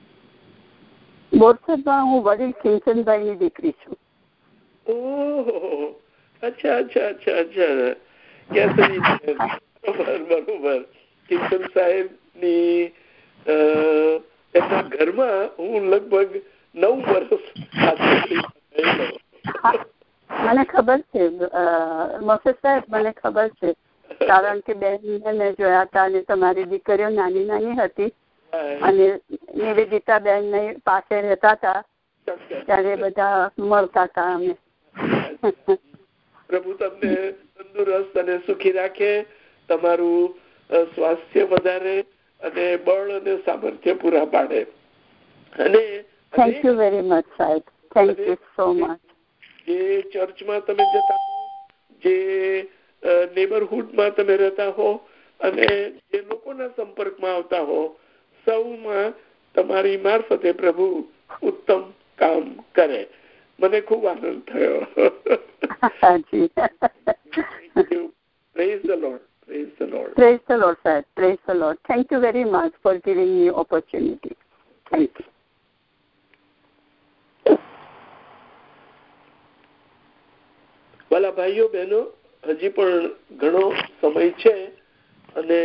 બોરસદમાં હું વડીલ કિંચનભાઈની દીકરી છું. ઓહો, અચ્છા અચ્છા અચ્છા અચ્છા. કેસરી, બરોબર. કિંચન સાહેબ ની એમના ઘરમાં હું લગભગ 9 વર્ષ. મને ખબર છે મોસે સાહેબ, મને ખબર છે, કારણ કે બેન જોયા હતા અને તમારી દીકરીઓ નાની નાની હતી અને નિવેદિતા બેન પાસે રહેતા હતા ત્યારે બધા મળતા હતા અમે. પ્રભુ તમને તંદુરસ્ત અને સુખી રાખે, તમારું સ્વાસ્થ્ય વધારે અને બળ અને સામર્થ્ય પૂરા પાડે. અને થેન્ક યુ વેરી મચ સાહેબ, થેન્ક યુ સો મચ. જે ચર્ચમાં તમે જતા હો, જે નેબરહુડમાં તમે રહેતા હો અને જે લોકોના સંપર્કમાં આવતા હો, સૌમાં તમારી મારફતે પ્રભુ ઉત્તમ કામ કરે. મને ખૂબ આનંદ થયો. Praise the Lord. Praise the Lord. Praise the Lord, sir. Praise the Lord. Thank you very much for giving me opportunity. Thank you. વાલા ભાઈઓ બહેનો, હજી પણ ઘણો સમય છે અને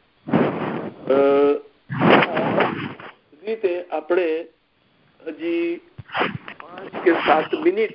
રીતે આપણે હજી 5 કે 7 મિનિટ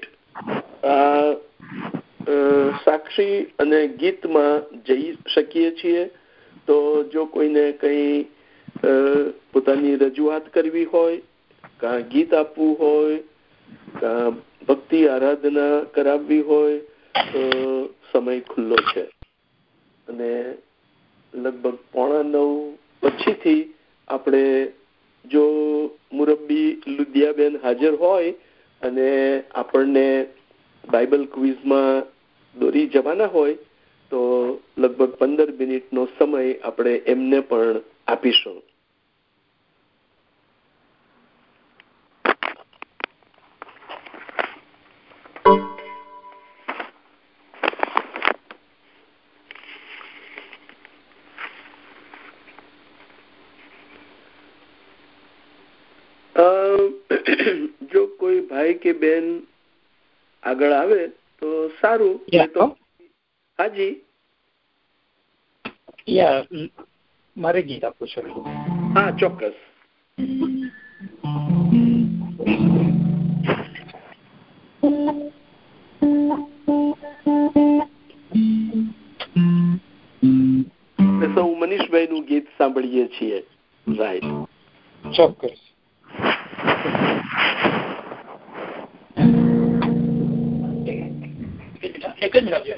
સાક્ષી અને ગીતમાં જઈ શકીએ છીએ. તો જો કોઈને કંઈ પોતાની રજૂઆત કરવી હોય, કાં ગીત આપવું હોય, કાં ભક્તિ આરાધના કરાવવી હોય તો સમય ખુલ્લો છે. અને લગભગ 8:45 પછીથી આપણે જો મુરબ્બી લુધિયાબેન હાજર હોય અને આપણને બાઇબલ ક્વિઝમાં દોરી જવાના હોય તો લગભગ 15 મિનિટનો સમય આપણે એમને પણ આપીશું. જો કોઈ ભાઈ કે બેન આગળ આવે તો સારું. હાજી, મારે ગીત આપું છું. હા, ચોક્કસ. સૌ મનીષભાઈ નું ગીત સાંભળીએ છીએ. રાઈટ, ચોક્કસ. એક જ મિનિટ.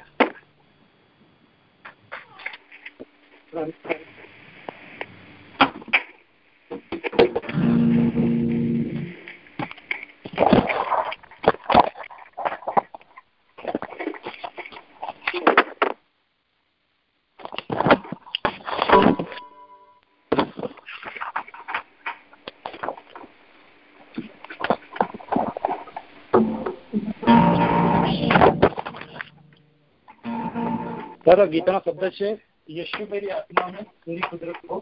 તારા ગીતાનો શબ્દ છે યશુ મેરી આત્મા में तेरी कुदरत को.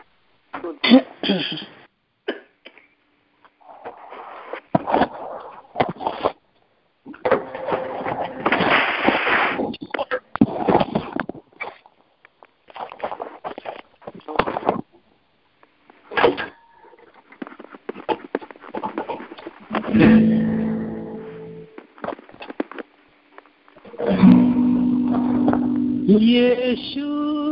यीशु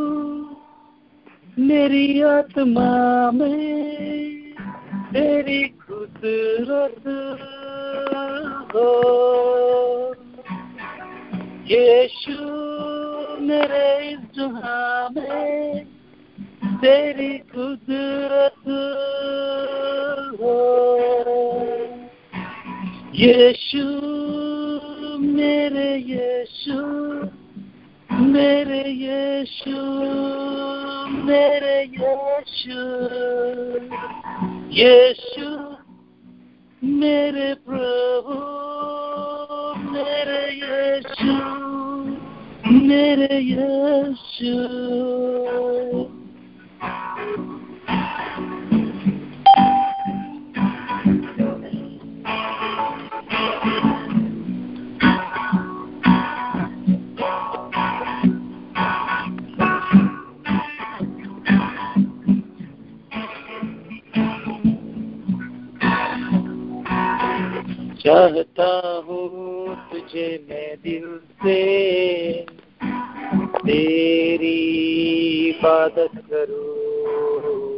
मेरी आत्मा में तेरी कुदरत हो. यीशु मेरे इस जहां में तेरी कुदरत हो. यीशु मेरे यीशु मेरे यीशु मेरे यीशु. यीशु मेरे प्रभु मेरे यीशु मेरे यीशु। चाहता हूँ तुझे मैं दिल से, तेरी इबादत करूँ।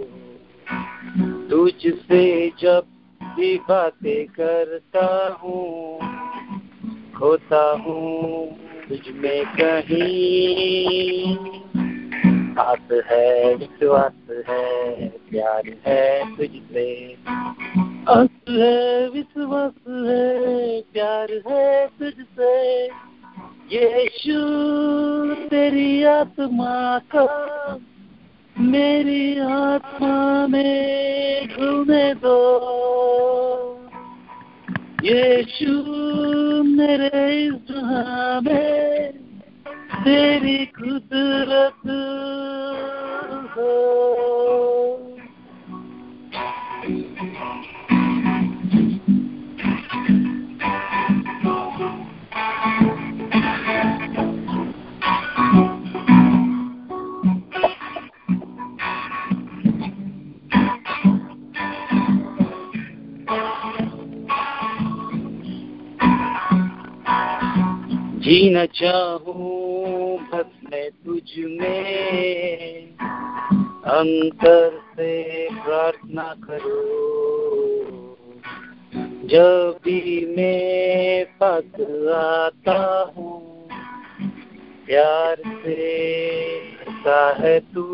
तुझसे जब भी बातें करता हूँ, खोता हूँ तुझ में कहीं। आस है विश्वास है प्यार है तुझसे, आस है विश्वास है प्यार है तुझसे। यीशु तेरी आत्मा का मेरी आत्मा में घूमने दो। यीशु मेरे इस जहां में तेरी कुदरत हो। जीना चाहूं बस मैं तुझ में, अंतर से प्रार्थना करो। जब भी मैं पास आता हूँ, प्यार से कहता है तू।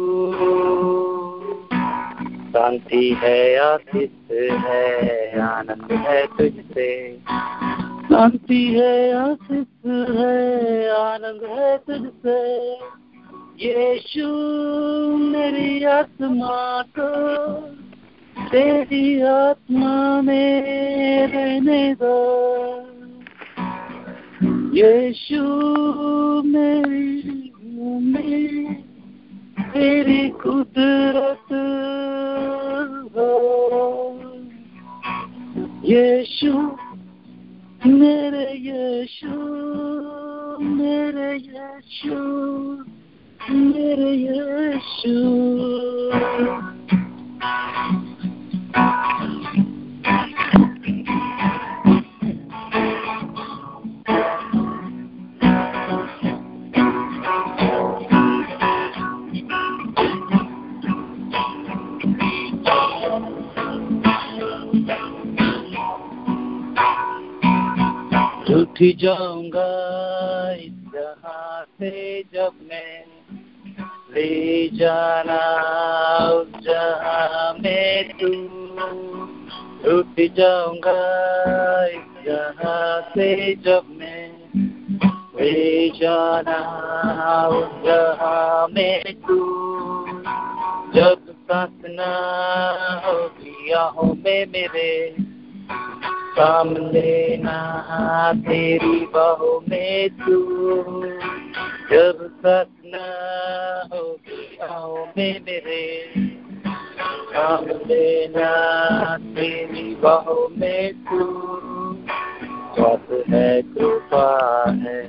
शांति है आशीष है आनंद है तुझसे, शांति है आशीष है आनंद है तुझसे। यीशु मेरी आत्मा को तेरी आत्मा में रहने दो। यीशु मेरी में तेरी कुदरत हो। यीशु मेरे यीशु मेरे यीशु मेरे यीशु। उठ जाऊंगा इस जहां से जब मैं, ले जाना उस जहां में तू। उठ जाऊंगा इस जहां से जब मैं, ले जाना उस जहां में तू। जब सांस ना होगी आहों में मेरे, सामने ना तेरी बाहों में तू। जब तक ना होगी आहों में मेरे, सामने ना तेरी बाहों में तू। स्वाद है कृपा है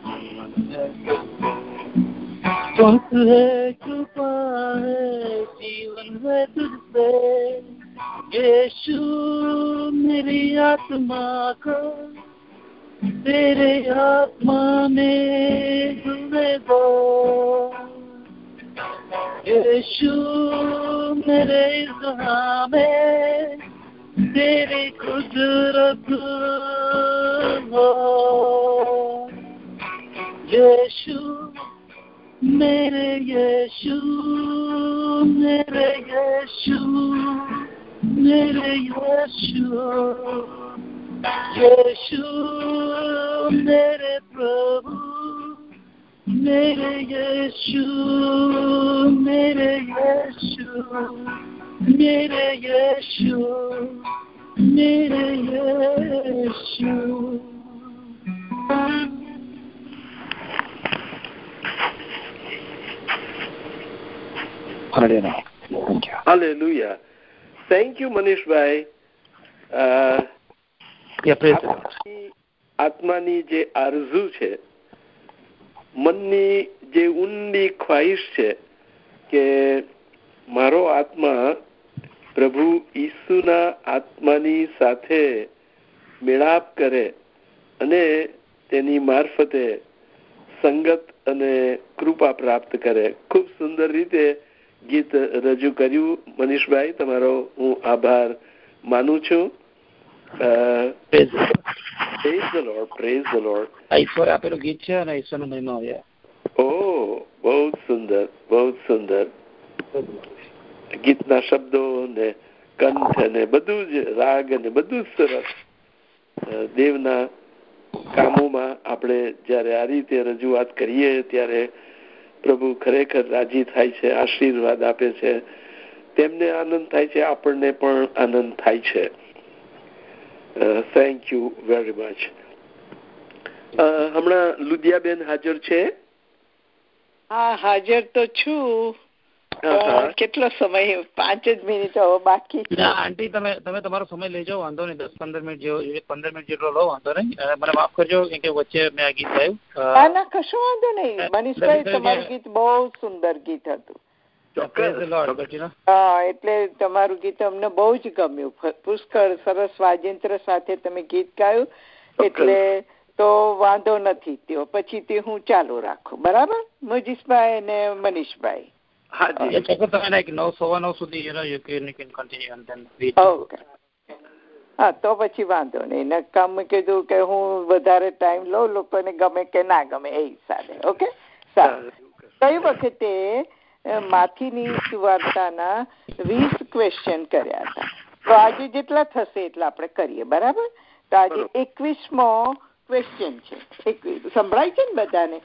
स्वाद है कृपा है जीवन है तुझसे। यीशु मेरी आत्मा को तेरे आत्मा में घूमने दो। यीशु मेरे जहां में तेरी कुदरत हो। यीशु मेरे यीशु मेरे यीशु मेरे यीशु। यीशु मेरे प्रभु मेरे यीशु मेरे यीशु मेरे यीशु मेरे यीशु. Hallelujah. Thank you, Manishbhai. આત્માની જે આરઝુ છે, મનની જે ઊંડી ખ્વાહિશ છે કે મારો આત્મા પ્રભુ ઈસુના આત્માની સાથે મેળાપ કરે અને તેની મારફતે સંગત અને કૃપા પ્રાપ્ત કરે. ખૂબ સુંદર રીતે ગીત રજૂ કર્યું મનીષભાઈ, તમારો હું આભાર માનું છું. Praise the Lord, praise the Lord. ઈશ્વરે આપેલું ગીત છે અને ઈશ્વરનો મહિમા હોય. બહુ સુંદર, બહુ સુંદર. ગીતના શબ્દો ને કંઠ અને બધું જ રાગ અને બધું જ સરસ. દેવના કામોમાં આપણે જયારે આ રીતે રજૂઆત કરીએ ત્યારે પ્રભુ ખરેખર રાજી થાય છે, આશીર્વાદ આપે છે. તેમને આનંદ થાય છે, આપણને પણ આનંદ થાય છે. Thank you very much. હમણાં લુધિયાબેન હાજર છે? હા, હાજર તો છું. કેટલો સમય? 5 જ મિનિટ હવે બાકી છે. આંટી તમે તમારો સમય લઈ જાઓ, વાંધો નહીં. 10-15 મિનિટ જેવો, 15 મિનિટ જેટલો લો, વાંધો નહીં. મને માફ કરજો કે વચ્ચે મેં આ ગીત ગાયું. ના, કશો વાંધો નહીં મનીષભાઈ, તમારું ગીત બહુ સુંદર ગીત હતું. એટલે તમારું ગીત અમને બહુ જ ગમ્યું. પુષ્કળ સરસ વાજિંત્ર સાથે તમે ગીત ગાયું, એટલે તો વાંધો નથી થયો. પછી તે હું ચાલુ રાખું, બરાબર મોજીસભાઈ અને મનીષભાઈ? હા, તો પછી વાંધો નહીં. નકામ કીધું કે હું વધારે ટાઈમ લઉં, લોકોને ગમે કે ના ગમે એ હિસાબે. ઓકે, સારું. કઈ વખતે માથીની સુવાર્તાના 20 ક્વેશ્ચન કર્યા હતા, તો આજે જેટલા થશે એટલા આપણે કરીએ, બરાબર? તો આજે 21મો ક્વેશ્ચન છે. સંભળાય છે ને બધાને?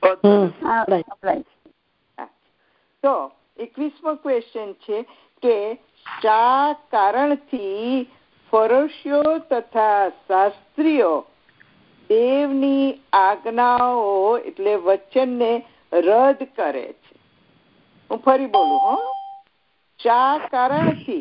તો 21મો ક્વેશ્ચન છે કે શા કારણથી ફરોશીઓ તથા શાસ્ત્રીઓ દેવની આજ્ઞાઓ એટલે વચનને રદ કરે છે? હું ફરી બોલું. શા કારણથી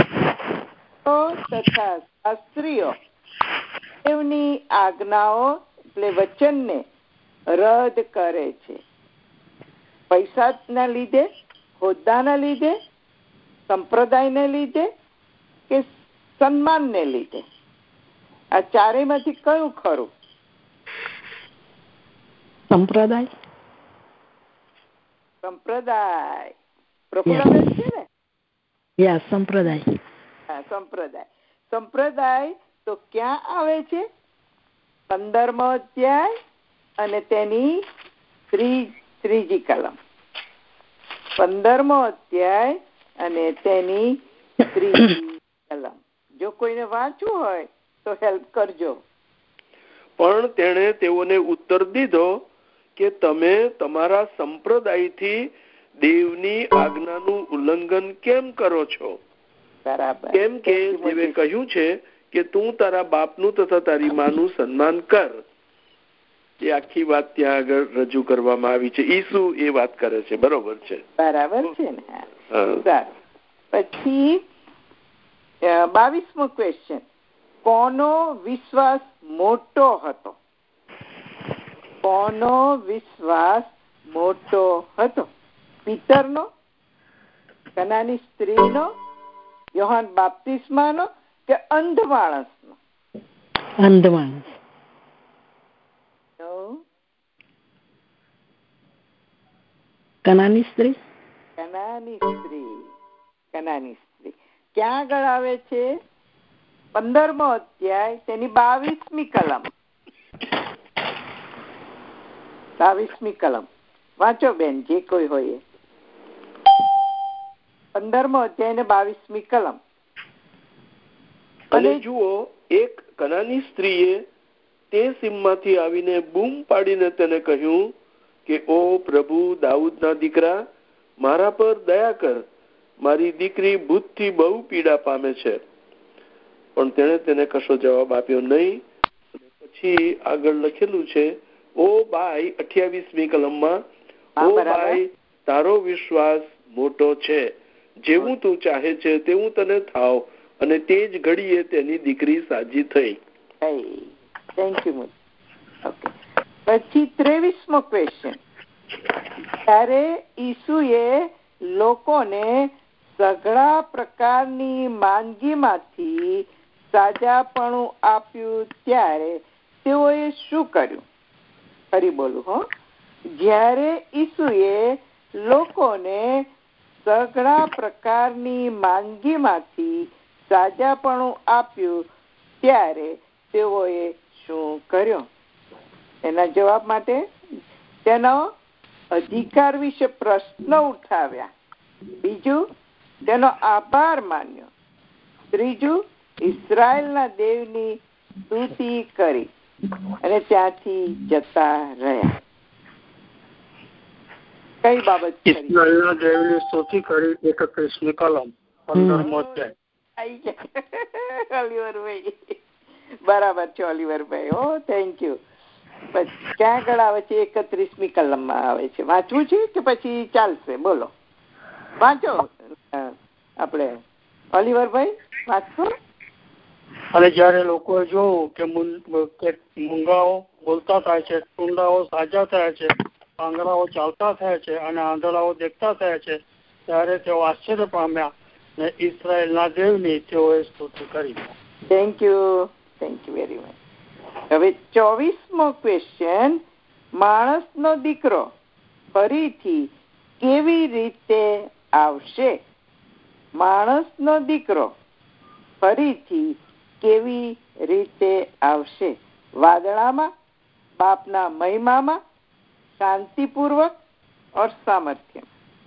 તથા શાસ્ત્રીઓ દેવની આજ્ઞાઓ એટલે વચનને રદ કરે છે? પૈસાના લીધે, હોદ્દાના લીધે, સંપ્રદાયને લીધે કે સન્માનને લીધે? આ ચારેયમાંથી કયું ખરું? સંપ્રદાય. પ્રફુલ્લાબેન છે ને? સંપ્રદાય. હા, સંપ્રદાય તો ક્યાં આવે છે? 15મો અધ્યાય અને તેની ત્રીજી કલમ. 15મો અધ્યાય અને તેની ત્રીજી કલમ. જો કોઈને વાંચવું હોય તો હેલ્પ કરજો. પણ તેણે તેઓને ઉત્તર દીધો કે તમે તમારા સંપ્રદાયથી દેવની આજ્ઞાનું ઉલ્લંઘન કેમ કરો છો? બરાબર. કેમ કે દેવે કહ્યું છે કે તું તારા બાપનું તથા તારી માનું સન્માન કર. એ આખી વાત ત્યાં આગળ રજૂ કરવામાં આવી છે. ઈસુ એ વાત કરે છે. બરોબર છે, બરાબર છે ને? સારું. પછી 22મો ક્વેશ્ચન, કોનો વિશ્વાસ મોટો હતો? કોનો વિશ્વાસ મોટો હતો? પીતરનો, કનાની સ્ત્રીનો, યોહાન બાપ્તિસ્માનો કે અંધ માણસનો? અંધ માણસ. કનાની સ્ત્રી. ક્યાં આગળ આવે છે? 15મો અધ્યાય તેની 22મી કલમ. 22મી કલમ વાંચો બેન, જે કોઈ હોય. 15મો અધ્યાય ને 22મી કલમ. અને જુઓ, એક કનાની સ્ત્રીએ તે સીમમાંથી આવીને બૂમ પાડીને તેને કહ્યું કે ઓ પ્રભુ, દાઉદના દીકરા, મારા પર દયા કર, મારી દીકરી ભૂતથી બહુ પીડા પામે છે. પણ તેણે તેને કશો જવાબ આપ્યો નહીં. પછી આગળ લખેલું છે, ઓ બાઈ 28મી કલમમાં, ઓ બાઈ તારો વિશ્વાસ મોટો છે, જેવું તું ચાહે છે તેવું તને થાવ, અને તે જ ઘડીએ તેની દીકરી સાજી થઈ. Thank you. પછી 23મો ક્વેશ્ચન. ત્યારે ઈસુએ લોકોને સઘળા પ્રકારની માંદગીમાંથી સાજાપણું આપ્યું ત્યારે તેઓએ શું કર્યું? ફરી બોલું હો. જ્યારે ઈસુએ લોકોને સઘળા પ્રકારની માંદગીમાંથી સાજાપણું આપ્યું ત્યારે તેઓએ શું કર્યું? એના જવાબ માટે તેનો અધિકાર વિશે પ્રશ્ન ઉઠાવ્યા. બીજું, તેનો આભાર માન્યો. ત્રીજું, ઇઝરાયલના દેવની સ્તુતિ કરી અને ત્યાંથી જતા રહ્યા. કઈ બાબત? ઇઝરાયલના દેવની સ્તુતિ કરી. 31મી કલમ 15મો અધ્યાય. ઓલિવરભાઈ બરાબર છે. ઓલિવરભાઈ, ઓ થેન્ક યુ. ક્યાં આગળ આવે છે? 31મી કલમમાં આવે છે. વાંચવું છે કે પછી ચાલશે? બોલો, વાંચો. આપણે ઓલિવરભાઈ વાંચો. અને જયારે લોકોએ જોયું કે મૂંગાઓ બોલતા થાય છે, ટુંડાઓ સાજા થયા છે, આંગળાઓ ચાલતા થયા છે અને આંધળાઓ દેખતા થયા છે, ત્યારે તેઓ આશ્ચર્ય પામ્યા ને ઇઝરાયલના દેવની તેઓએ સ્તુતિ કરી. Thank you very much. હવે 24મો ક્વેશ્ચન. માણસનો દીકરો ફરીથી કેવી રીતે આવશે? માણસનો દીકરો ફરીથી કેવી રીતે આવશે? વાદળામાં, બાપના મહિમામાં, શાંતિપૂર્વક ઓર સામર્થ્ય?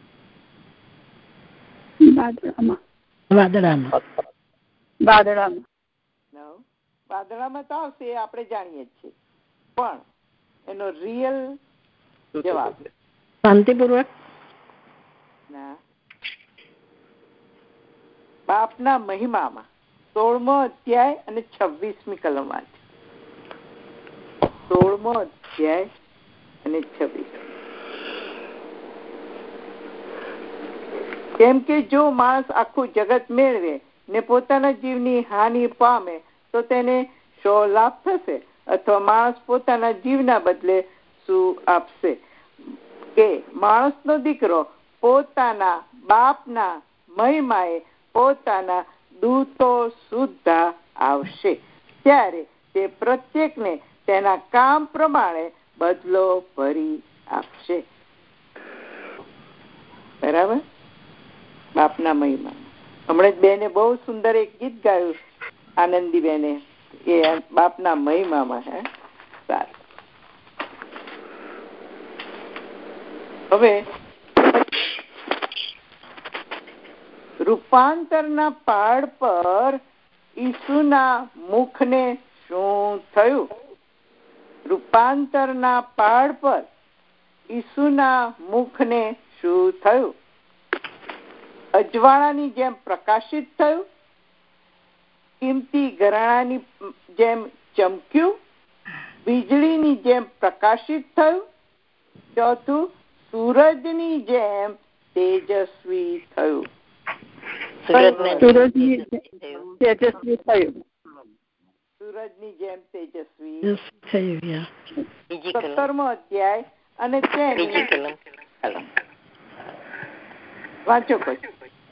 વાદળામાં તો આવશે, આપણે જાણીએ છીએ, પણ એનો રિયલ જવાબ શાંતિપૂર્વક ના. બાપના મહિમામાં 16મો અધ્યાય અને 26મી કલમ વાંચો. 16મો અધ્યાય અને 26. કેમ કે જો માણસ આખું જગત મેળવે ને પોતાના જીવની હાનિ પામે તો તેને શો લાભ થશે? અથવા માણસ પોતાના જીવના બદલે શું આપશે? કે માણસનો દીકરો પોતાના બાપના મહિમાએ પોતાના દૂતો સુદ્ધા આવશે, ત્યારે તે પ્રત્યેકને તેના કામ પ્રમાણે બદલો ભરી આપશે. બરાબર? બાપના મહિમા. હમણાં જ બેને બહુ સુંદર એક ગીત ગાયું, આનંદી બેને, એ બાપના મહિમામાં. હે, સારું. હવે રૂપાંતરના પહાડ પર ઈસુના મુખને શું થયું? રૂપાંતરના પહાડ પર ઈસુના મુખને શું થયું? અજવાળાની જેમ પ્રકાશિત થયું? કિંમતી ઘરેણાની જેમ ચમક્યું? વીજળીની જેમ પ્રકાશિત થયું? ચોથું, સૂરજની જેમ તેજસ્વી થયું. સૂરજની જેમ તેજસ્વી થયું. 17મો અધ્યાય અને તેની વાંચો પછી.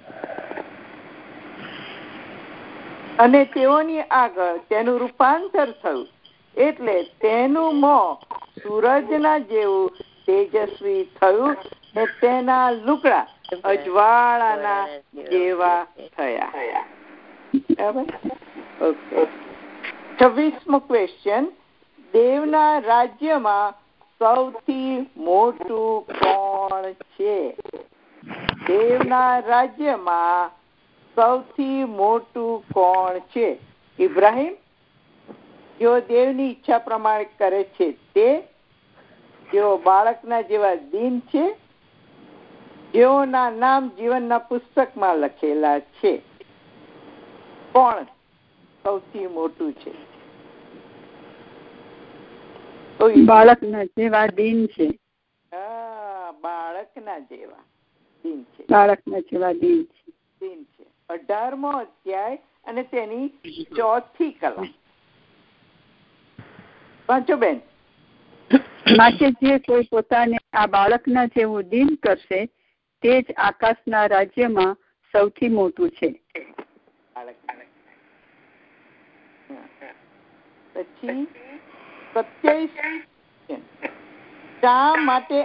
અને તેઓની આગળ તેનું રૂપાંતર થયું, એટલે તેનું મોં સૂરજના જેવું તેજસ્વી થયું ને તેના લુગડા અજવાળાના જેવા થયા. બરાબર? ઓકે. 26મો ક્વેશ્ચન. દેવના રાજ્યમાં સૌથી મોટું કોણ છે? દેવના રાજ્યમાં સૌથી મોટું કોણ છે? ઇબ્રાહિમ, જેઓ દેવની ઈચ્છા પ્રમાણે કરે છે તે? જેઓ બાળકના જેવા દીન છે? જેઓના નામ જીવનના પુસ્તકમાં લખેલા છે? કોણ સૌથી મોટું છે? બાળકના જેવા દિન છે. બાળકના જેવા દિન છે. બાળકના જેવા દિન છે. દિન છે. 18મો અધ્યાય અને તેની 4થી કલમ વાંચો બેન. માટે જે કોઈ પોતાને આ બાળકના જેવું દિન કરશે તે જ આકાશના રાજ્યમાં સૌથી મોટું છે. પછી 27 શા માટે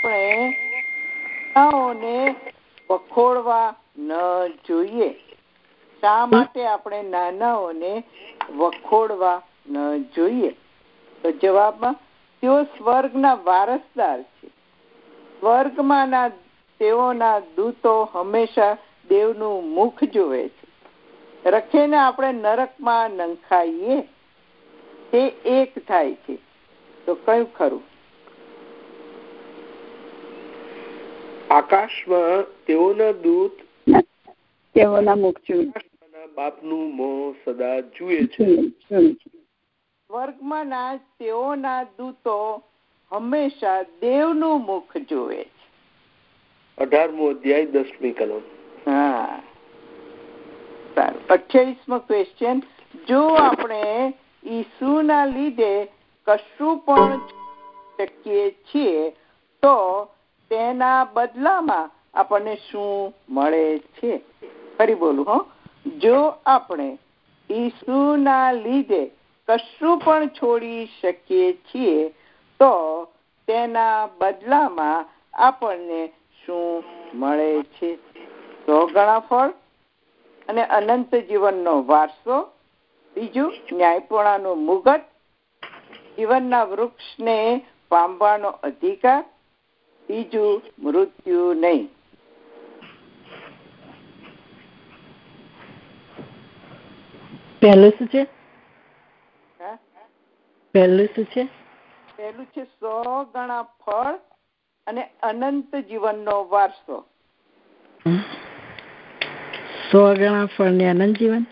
આપણે વખોડવા ન જોઈએ? શા માટે આપણે નાનાઓને વખોડવા ન જોઈએ? તો જવાબમાં તેઓ સ્વર્ગના વારસદાર છે. સ્વર્ગમાંના તેઓના દૂતો હંમેશા દેવનું મુખ જોવે છે. રખેને આપણે નરકમાં નંખાઈએ તે એક થાય છે. તો કયું ખરું? આકાશમાં તેઓના દૂત તેઓના મુખ જુએ, બાપનું મોં સદા જુએ છે. સ્વર્ગમાંના તેઓના દૂતો હંમેશા દેવનું મુખ જોવે છે. 18મો અધ્યાય 10મી કલમ. હા, સારું. 28મો ક્વેશ્ચન. જો આપણે ઈસુના લીધે કશું પણ શકીએ છીએ તો તેના બદલામાં આપણને શું મળે છે? ફરી બોલું હો. જો આપણે ઈસુના લીધે કશું પણ છોડી શકીએ છીએ તો તેના બદલામાં આપણને શું મળે છે? 100 ગણા ફળ અને અનંત જીવનનો વારસો. બીજું, ન્યાયપૂર્ણાનું મુગટ, જીવનના વૃક્ષને પામવાનો અધિકાર. બીજું, મૃત્યુ નહીં. પહેલું શું છે? પહેલું શું છે? પહેલું છે 100 ગણા ફળ અને અનંત જીવનનો વારસો. 100 ગણા ફળ ને અનંત જીવન.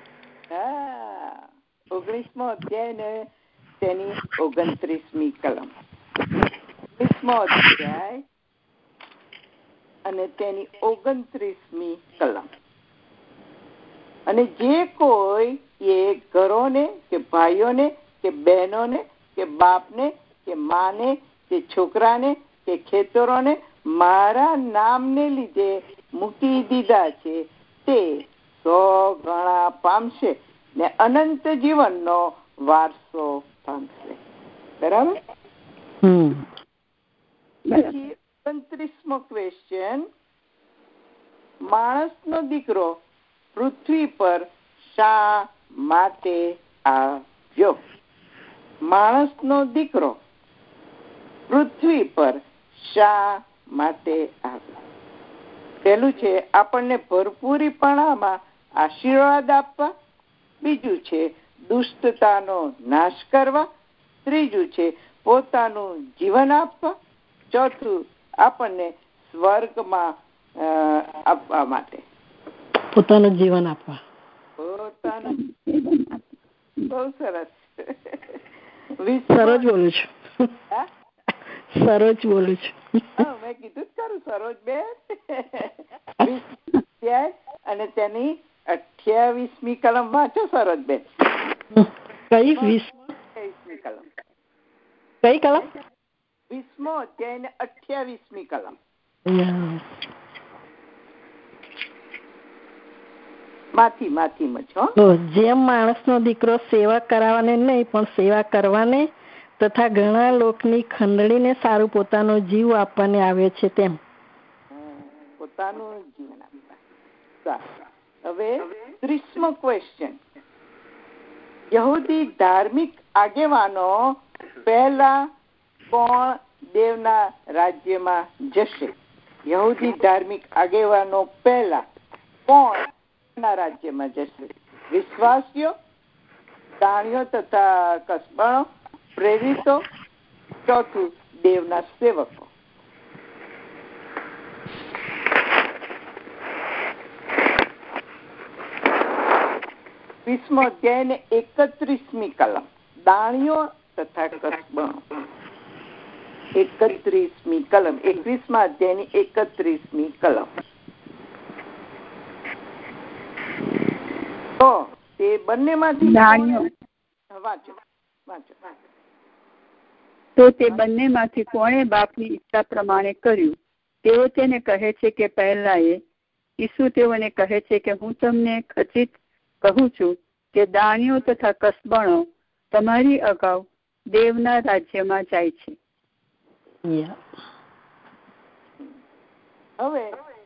19મો અધ્યાય ને તેની 29મી કલમ. 19મો અધ્યાય અને તેની 29મી કલમ. અને જે કોઈ એ ઘરોને કે ભાઈઓને કે બહેનોને કે બાપને કે માને કે છોકરાને કે ખેતરોને મારા નામને લીધે મૂકી દીધા છે તે 100 ગણા પામશે ને અનંત જીવનનો વારસો પામશે. બરાબર? પછી 29મો ક્વેશ્ચન. માણસનો દીકરો પૃથ્વી પર શા માટે આવ્યો? માણસનો દીકરો પૃથ્વી પર શા માટે આવ્યો? પહેલું છે આપણને ભરપૂરીપણામાં આશીર્વાદ આપવા. બીજું છે દુષ્ટતાનો નાશ કરવા. ત્રીજું છે પોતાનું જીવન આપવા. ચોથું આપણને સ્વર્ગમાં આપવા માટે. પોતાનું જીવન આપવા. પોતાનું. બહુ સરસ. સરોજ બોલું છું. સરોજ બોલું છું. મેં કીધું જ ખરું સરોજ બેન. અને તેની 28મી કલમ વાંચો સરોજ બેન. કઈ 20મી કલમ? કઈ કલમ? 20મો અધ્યાય ને 28મી કલમ. જેમ માણસનો દીકરો સેવા કરાવવાને નહીં પણ સેવા કરવાને તથા ઘણા લોકની ખંડણીને સારું પોતાનો જીવ આપવાને આવે છે તેમ. પોતાનું જીવન આપવા. હવે 30મો ક્વેશ્ચન. યહૂદી ધાર્મિક આગેવાનો પહેલા કોણ દેવના રાજ્યમાં જશે? યહૂદી ધાર્મિક આગેવાનો પહેલા કોણ રાજ્યમાં જશે? વિશ્વાસીઓ, દાણીઓ તથા કસબણો, પ્રેરિતો. ચોથું, દેવના સેવકો. 21મો અધ્યાય ને 31મી કલમ, દાણીઓ તથા કસબણો. 31મી કલમ, 21મા અધ્યાયની 31મી કલમ. તો તે બંનેમાંથી વાંચો. તો તે બંનેમાંથી કોણે બાપની ઈચ્છા પ્રમાણે કર્યું? તેઓ તેને કહે છે કે પહેલાએ. ઈસુ તેઓને કહે છે કે હું તમને ખચિત કહું છું કે દાણીઓ તથા કસબણો તમારી અગાઉ દેવના રાજ્યમાં જાય છે. હવે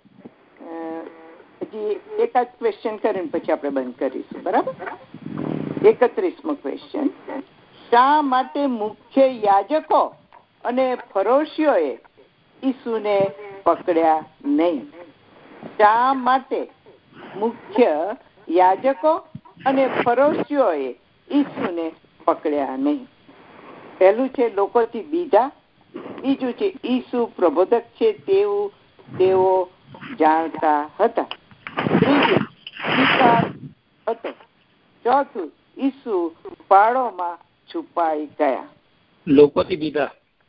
હજી એકાદ ક્વેશ્ચન કરીને પછી આપણે બંધ કરીશું, બરાબર? 31મો ક્વેશ્ચન. શા માટે મુખ્ય યાજકો અને ફરોશીઓએ ઈસુને પકડ્યા નહીં? શા માટે મુખ્ય યાજકો અને ફરોશીઓએ ઈસુને પકડ્યા નહીં? પહેલું છે લોકોથી બીજા, બીજું છે ઈસુ પ્રબોધક છે તેવું તેઓ જાણતા હતા, ત્રીજું સ્વીકાર હતો, ચોથું ઈસુ પાડોમાં છુપાઈ ગયા. લોકોથી બીજા,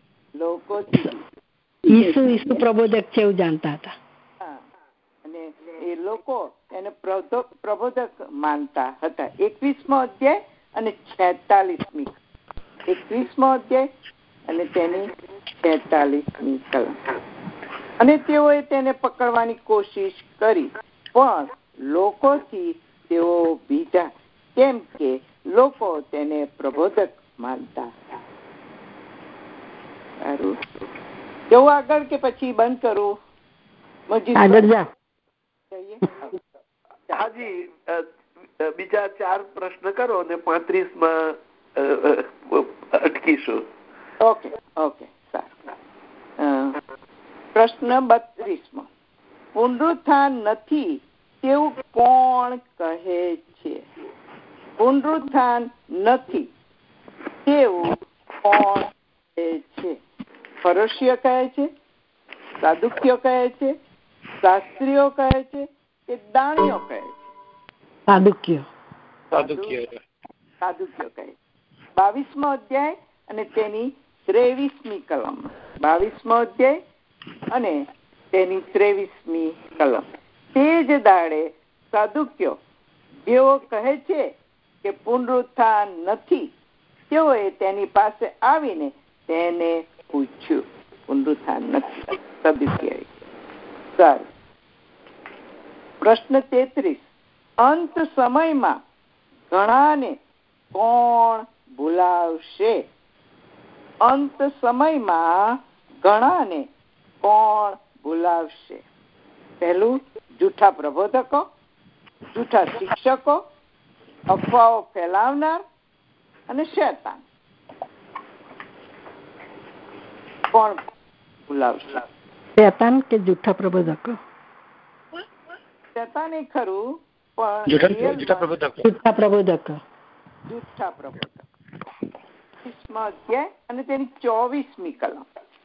ઈસુ પ્રબોધક છે એવું જાણતા હતા. અને એ લોકો એને પ્રબોધક માનતા હતા. 21મો અધ્યાય અને 46મી, 21મો અધ્યાય અને તેની 46મી કલમ. અને તેઓએ તેને પકડવાની કોશિશ કરી, પણ લોકોથી તેઓ બીજા, કેમ કે લોકો તેને પ્રબોધક માનતા. સારું, જવું આગળ કે પછી બંધ કરું? આગળ જા. હાજી, બીજા 4 પ્રશ્ન કરો અને 35માં અટકીશું. ઓકે, સારું. પ્રશ્ન 32મો. પુનરુત્થાન નથી તેવું કોણ કહે છે? પુનરુત્થાન નથી તેવું કોણ કહે છે? ફરોશીઓ કહે છે, સાદુક્યો કહે છે, શાસ્ત્રીઓ કહે છે કે દાણીઓ કહે છે? સાદુક્યો કહે. 22મો અધ્યાય અને તેની 23મી કલમ. 22મો અધ્યાય અને તેની 23મી કલમ. તે જ દાડે સાદુક્યો જેઓ કહે છે કે પુનરુત્થાન નથી, તેઓએ તેની પાસે આવીને તેને પૂછ્યું, પુનરુત્થાન નથી. સાદુક્યો. સારું. પ્રશ્ન 33. અંત સમયમાં ઘણાને કોણ ભૂલાવશે? અંત સમયમાં ઘણાને કોણ ભૂલાવશે? પહેલું જૂઠા પ્રબોધકો, જૂઠા શિક્ષકો, અફવાઓ ફેલાવનાર અને શૈતાન. કોણ ભૂલાવશે? શૈતાન કે જૂઠા પ્રબોધકો? શૈતાન એ ખરું, પણ જૂઠા પ્રબોધકો. 20મો અધ્યાય અને તેની 24મી કલમ.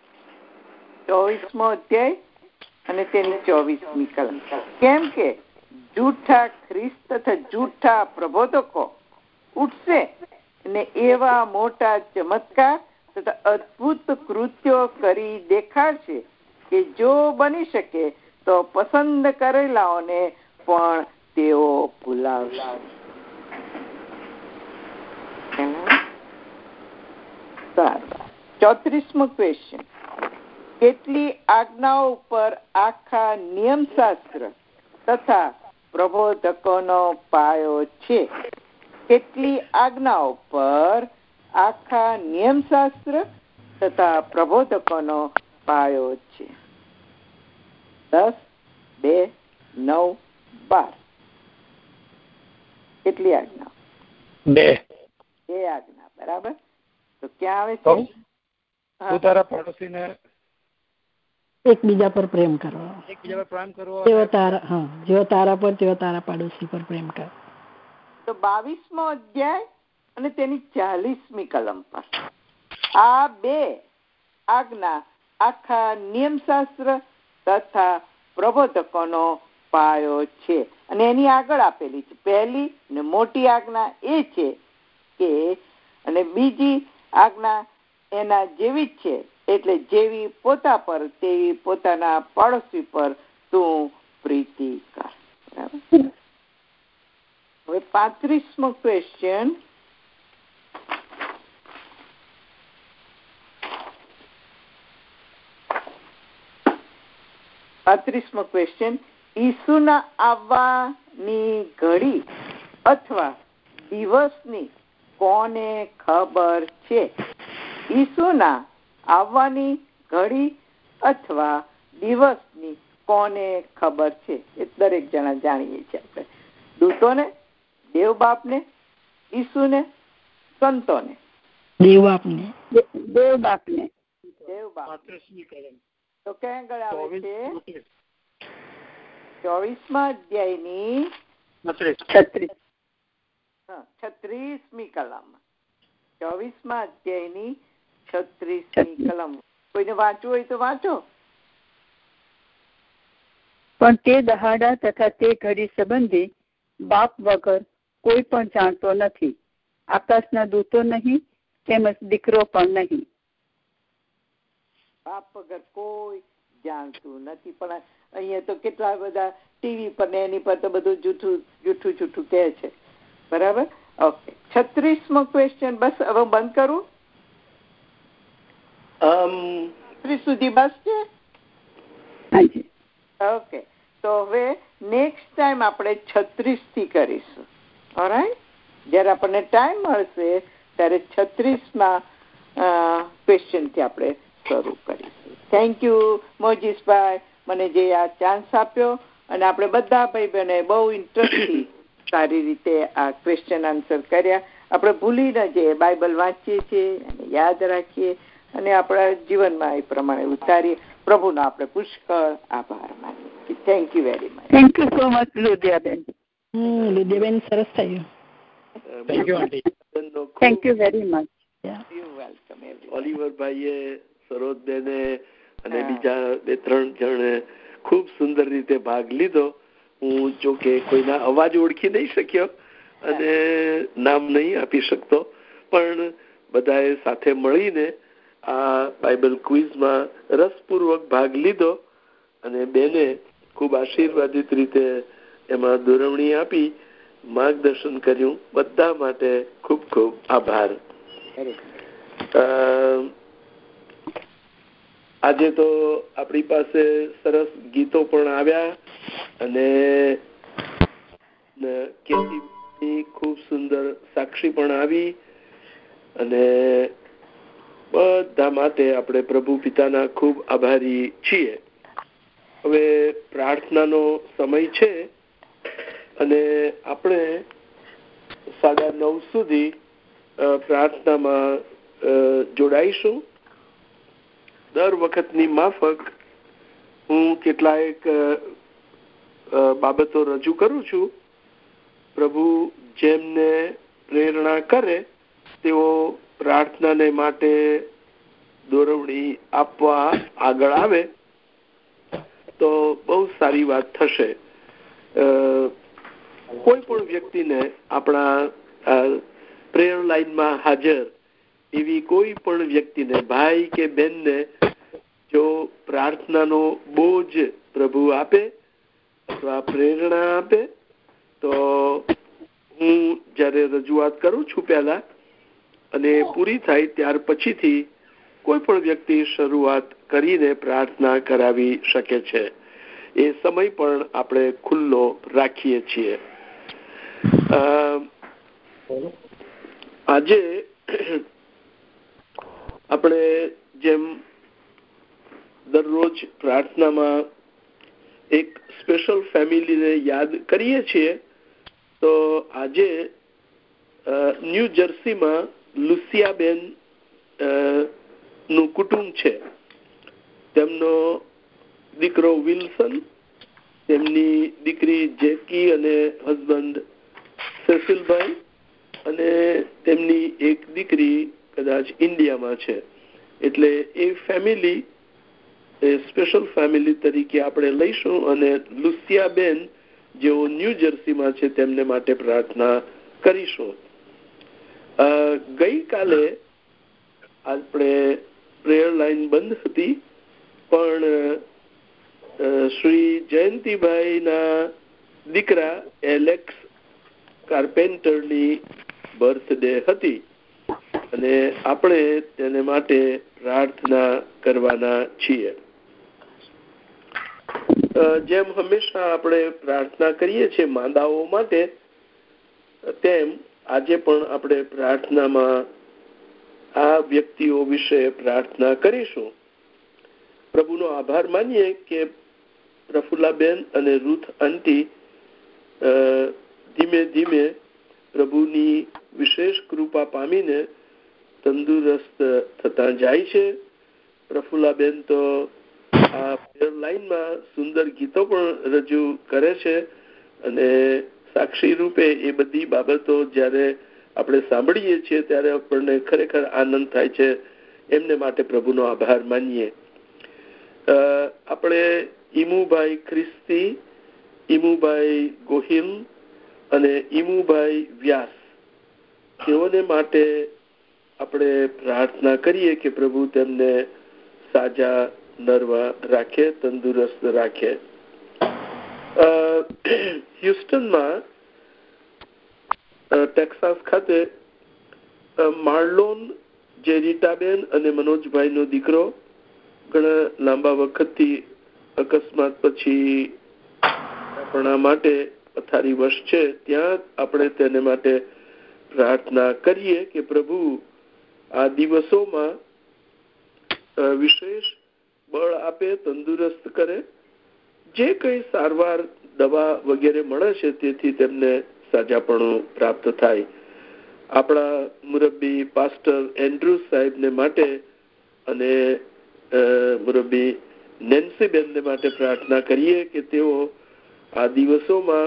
24મો અધ્યાય અને તેની 24મી કલમ. કેમ કે જૂઠા ખ્રિસ્ત તથા જૂઠા પ્રબોધકો ઉઠશે અને એવા મોટા ચમત્કાર તથા અદ્ભુત કૃત્યો કરી દેખાડશે કે જો બની શકે તો પસંદ કરેલાઓને પણ તેઓ ભૂલાવશે. 34મો ક્વેશ્ચન. કેટલી આજ્ઞાઓ ઉપર આખા નિયમશાસ્ત્ર તથા પ્રબોધકોનો પાયો છે? કેટલી આજ્ઞાઓ પર આખા નિયમશાસ્ત્ર તથા પ્રબોધકોનો પાયો છે? 10, 2, 9, 12. કેટલી આજ્ઞા? 2 આજ્ઞા. બરાબર. તો ક્યાં આવે છે? પોતાના પાડોશીને એકબીજા પર પ્રેમ કરો, જેવો તારા પર તેવો તારા પાડોશી પર પ્રેમ કરો. તો 22મો અધ્યાય અને તેની 40મી કલમ પર આ 2 આજ્ઞા આખા નિયમશાસ્ત્ર તથા પ્રબોધકોનો પાયો છે. અને એની આગળ આપેલી છે. પહેલી ને મોટી આજ્ઞા એ છે કે, અને બીજી આજ્ઞા એના જેવી જ છે, એટલે જેવી પોતા પર તેવી પોતાના પાડોશી પર તું પ્રીતિ કર. બરાબર. હવે 35મો ક્વેશ્ચન. ઈસુના આવવાની ઘડી અથવા દિવસની કોને ખબર છે? ઈસુના આવવાની ઘડી અથવા દિવસની કોને ખબર છે? એ દરેક જણા જાણીએ છીએ આપણે. દૂતોને, દેવ બાપને, ઈસુને, સંતોને? દેવ બાપને. તો ક્યાં આગળ આવે છે? 24મા અધ્યાયની 36મી કલમ. 24મા અધ્યાયની 36મી કલમ. કોઈને વાંચવું હોય તો વાંચો. પણ તે દહાડા તથા તે ઘડી સંબંધી બાપ વગર કોઈ પણ જાણતો નથી, આકાશના દૂતો નહીં, તેમજ દીકરો પણ નહીં. બાપ વગર કોઈ જાણતું નથી. પણ અહીંયા તો કેટલા બધા ટીવી પર ને એની પર તો બધું જૂઠું કહે છે. બરાબર. ઓકે. 36મો ક્વેશ્ચન. બસ હવે બંધ કરું. 30 સુધી બસ છે. ઓકે. તો હવે નેક્સ્ટ ટાઈમ આપણે 36 થી કરીશું. ઓલરાઈટ. જયારે આપણને ટાઈમ મળશે ત્યારે 36મા ક્વેશ્ચન થી આપણે શરૂ કરીશું. થેન્ક યુ મોજીસભાઈ, મને જે આ ચાન્સ આપ્યો, અને આપણે બધા ભાઈ બહેને બહુ ઇન્ટરેસ્ટથી સારી રીતે આ ક્વેશ્ચન આન્સર કર્યા. આપણે ભૂલી ન જઈએ, બાઇબલ વાંચીએ છીએ અને યાદ રાખીએ અને આપણા જીવનમાં એ પ્રમાણે ઉતારીએ. પ્રભુનો આપણે પુષ્કળ આભાર માનીએ. Thank you very much. Thank you so much લુધિયાબેન. લુધિયાબેન સરસ થયું. Thank you very much. Welcome. ઓલિવરભાઈએ, સરોજબેને અને બીજા 2-3 જણે ખૂબ સુંદર રીતે ભાગ લીધો. હું જો કે કોઈના અવાજ ઓળખી નહીં શક્યો અને નામ નહીં આપી શકતો, પણ બધાએ સાથે મળીને આ બાઇબલ ક્વિઝમાં રસપૂર્વક ભાગ લીધો અને બેને ખૂબ આશીર્વાદિત રીતે એમાં દોરવણી આપી, માર્ગદર્શન કર્યું. બધા માટે ખૂબ ખૂબ આભાર. આજે તો આપણી પાસે સરસ ગીતો પણ આવ્યા અને ખૂબ સુંદર સાક્ષી પણ આવી, અને બધા માટે આપણે પ્રભુ પિતાના ખૂબ આભારી છીએ. હવે પ્રાર્થનાનો સમય છે અને આપણે 9:30 સુધી પ્રાર્થનામાં જોડાઈશું. દર વખતની માફક હું કેટલાક બાબતો રજૂ કરું છું. પ્રભુ જેમને પ્રેરણા કરે તેઓ પ્રાર્થનાને માટે દોરવણી આપવા આગળ આવે તો બહુ સારી વાત થશે. કોઈ પણ વ્યક્તિને આપણા પ્રેયર લાઈનમાં હાજર એવી કોઈ પણ વ્યક્તિને, ભાઈ કે બહેનને જો પ્રાર્થનાનો બોજ પ્રભુ આપે અથવા પ્રેરણા આપે તો હું જ્યારે રજૂઆત કરું છું પહેલા અને પૂરી થાય ત્યાર પછીથી કોઈ પણ વ્યક્તિ શરૂઆત કરીને પ્રાર્થના કરાવી શકે છે. એ સમય પણ આપણે ખુલ્લો રાખીએ છીએ. આજે આપણે જેમ દરરોજ પ્રાર્થનામાં એક સ્પેશિયલ ફેમિલીને યાદ કરીએ છીએ, તો આજે ન્યૂ જર્સીમાં લુસિયાબેન નું કુટુંબ છે. તેમનો દીકરો વિલ્સન, તેમની દીકરી જેકી અને હસબન્ડ સેસિલભાઈ, અને તેમની એક દીકરી કદાચ ઇન્ડિયામાં છે. એટલે એ ફેમિલી એ સ્પેશિયલ ફેમિલી તરીકે આપણે લઈશું. અને લુસિયાબેન જેઓ ન્યૂ જર્સીમાં છે તેમને માટે પ્રાર્થના કરીશું. ગઈકાલે આપણે પ્રેયર લાઈન બંધ હતી, પણ શ્રી જયંતિભાઈના દીકરા એલેક્સ કાર્પેન્ટરની બર્થડે હતી અને આપણે તેને માટે પ્રાર્થના કરવાના છીએ. જેમ હંમેશા આપણે પ્રાર્થના કરીએ છીએ માંદાઓ માટે, તેમ આજે પણ આપણે પ્રાર્થનામાં આ વ્યક્તિઓ વિશે પ્રાર્થના કરીશું. પ્રભુનો આભાર માનીએ કે પ્રફુલ્લાબેન અને રૂથ આંટી ધીમે ધીમે પ્રભુની વિશેષ કૃપા પામીને તંદુરસ્ત થતા જાય છે. પ્રફુલ્લાબેન તો આ પ્રેયર લાઈનમાં સુંદર ગીતો પણ રજૂ કરે છે અને સાક્ષી રૂપે એ બધી બાબતો જ્યારે આપણે સાંભળીએ છીએ ત્યારે આપણને ખરેખર આનંદ થાય છે. એમને માટે પ્રભુનો આભાર માનીએ. આપણે ઈમુભાઈ ખ્રિસ્તી, ઈમુભાઈ ગોહિલ અને ઈમુભાઈ વ્યાસ, તેઓને માટે આપણે પ્રાર્થના કરીએ કે પ્રભુ તેમને સાજા નરવા રાખે, તંદુરસ્ત રાખે. હ્યુસ્ટનમાં ટેક્સાસ ખાતે માર્લોન, જે રીટાબેન અને મનોજભાઈનો દીકરો ઘણા લાંબા વખતથી અકસ્માત પછી આપણા માટે પથારી વશ છે, ત્યાં આપણે તેને માટે પ્રાર્થના કરીએ કે પ્રભુ આ દિવસોમાં વિશેષ બળ આપે, તંદુરસ્ત કરે. જે કંઈ સારવાર, દવા વગેરે મળે છે તેથી તેમને સાજાપણું પ્રાપ્ત થાય. આપણા મુરબ્બી પાસ્ટર એન્ડ્રુસ સાહેબને માટે અને મુરબ્બી નેન્સીબેનને માટે પ્રાર્થના કરીએ કે તેઓ આ દિવસોમાં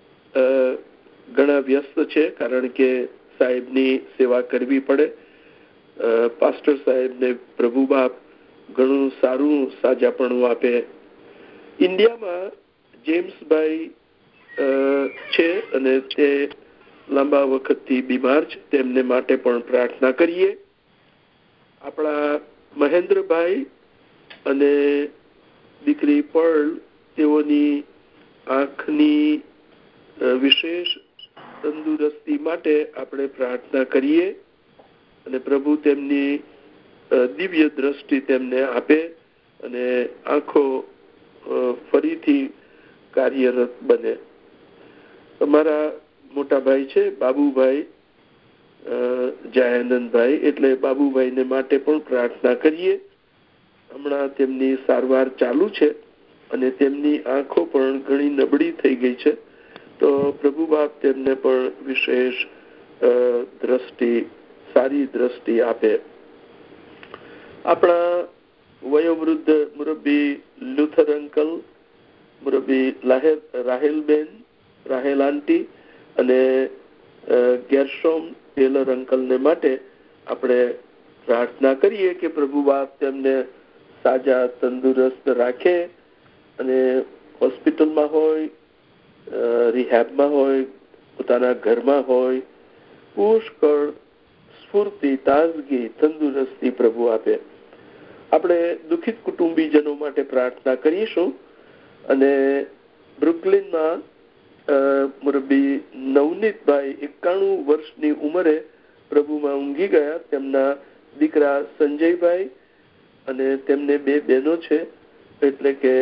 ઘણા વ્યસ્ત છે, કારણ કે સાહેબની સેવા કરવી પડે. પાસ્ટર સાહેબને પ્રભુ બાપ ઘણું સારું સાજાપણું આપે. ઇન્ડિયામાં જેમ્સભાઈ છે અને તે લાંબા વખતથી બીમાર છે, તેમને માટે પણ પ્રાર્થના કરીએ. આપણા મહેન્દ્રભાઈ અને દીકરી પર્લ, તેઓની આંખની વિશેષ તંદુરસ્તી માટે આપણે પ્રાર્થના કરીએ અને પ્રભુ તેમની દિવ્ય દ્રષ્ટિ તેમને આપે અને આંખો ફરીથી કાર્યરત બને. અમારા મોટા ભાઈ છે બાબુભાઈ જયાનંદભાઈ, એટલે બાબુભાઈને માટે પણ પ્રાર્થના કરીએ. હમણાં તેમની સારવાર ચાલુ છે અને તેમની આંખો પણ ઘણી નબળી થઈ ગઈ છે, તો પ્રભુ બાપ તેમને પણ વિશેષ દ્રષ્ટિ, સારી દ્રષ્ટિ આપે. આપણા વયોવૃદ્ધ મુરબ્બી લુથર અંકલ, મુરબ્બી રાહેલબેન, રાહેલ આંટી અને ગેરશોમ ટેલર અંકલને માટે આપણે પ્રાર્થના કરીએ કે પ્રભુ બાપ તેમને સાજા, તંદુરસ્ત રાખે અને હોસ્પિટલમાં હોય, રિહેબમાં હોય, પોતાના ઘરમાં હોય, પુષ્કળ સ્ફૂર્તિ, તાજગી, તંદુરસ્તી પ્રભુ આપે. આપણે દુઃખિત કુટુંબીજનો માટે પ્રાર્થના કરીશું અને બ્રુકલિનમાં મુરબ્બી નવનીતભાઈ 91 વર્ષની ઉંમરે પ્રભુમાં ઊંઘી ગયા. તેમના દીકરા સંજયભાઈ અને તેમને 2 બહેનો છે, એટલે કે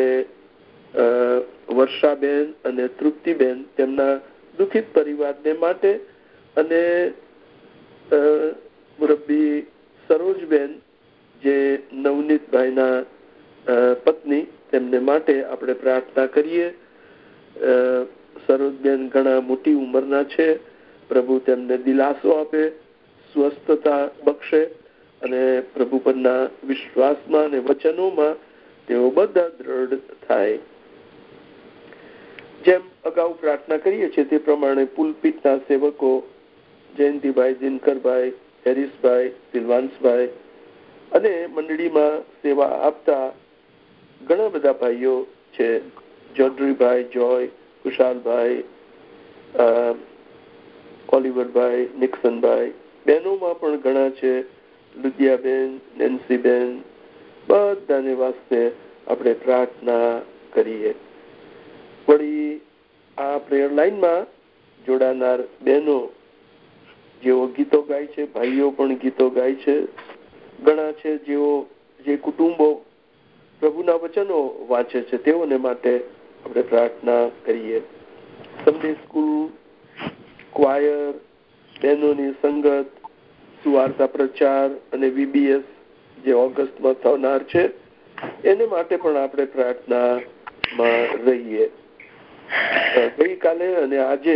વર્ષાબેન અને તૃપ્તિબેન, તેમના દુઃખિત પરિવારને માટે અને મુરબ્બી સરોજબેન, જે નવનીતભાઈના પત્ની, તેમને માટે આપણે પ્રાર્થના કરીએ. સરોજબેન ઘણા મોટી ઉંમરના છે, પ્રભુ તેમને દિલાસો આપે, સ્વસ્થતા બક્ષે અને પ્રભુ પરના વિશ્વાસમાં અને વચનોમાં તેઓ બધા દ્રઢ થાય. જેમ અગાઉ પ્રાર્થના કરીએ છીએ તે પ્રમાણે પુલપિતના સેવકો જયંતિભાઈ, દિનકરભાઈ, હેરીસભાઈ, સિલવાન્સભાઈ અને મંડળીમાં સેવા આપતા ઘણા બધા ભાઈઓ છે. જોડરીભાઈ જોય, કુશાલભાઈ, ઓલિવરભાઈ, નિક્સનભાઈ, બહેનોમાં પણ ઘણા છે, લુધિયાબેન, નેન્સીબેન, બધાને વાસ્તે આપણે પ્રાર્થના કરીએ. વળી આ પ્રેયર લાઈનમાં જોડાનાર બહેનો જેઓ ગીતો ગાય છે, ભાઈઓ પણ ગીતો ગાય છે, ઘણા છે જેઓ જે કુટુંબો પ્રભુના વચનો વાંચે છે તેઓને માટે આપણે પ્રાર્થના કરીએ. સન્ડે સ્કૂલ, ક્વાયર, બહેનોની સંગત, સુવાર્તા પ્રચાર અને VBS જે ઓગસ્ટમાં થનાર છે એને માટે પણ આપણે પ્રાર્થનામાં રહીએ. ગઈકાલે અને આજે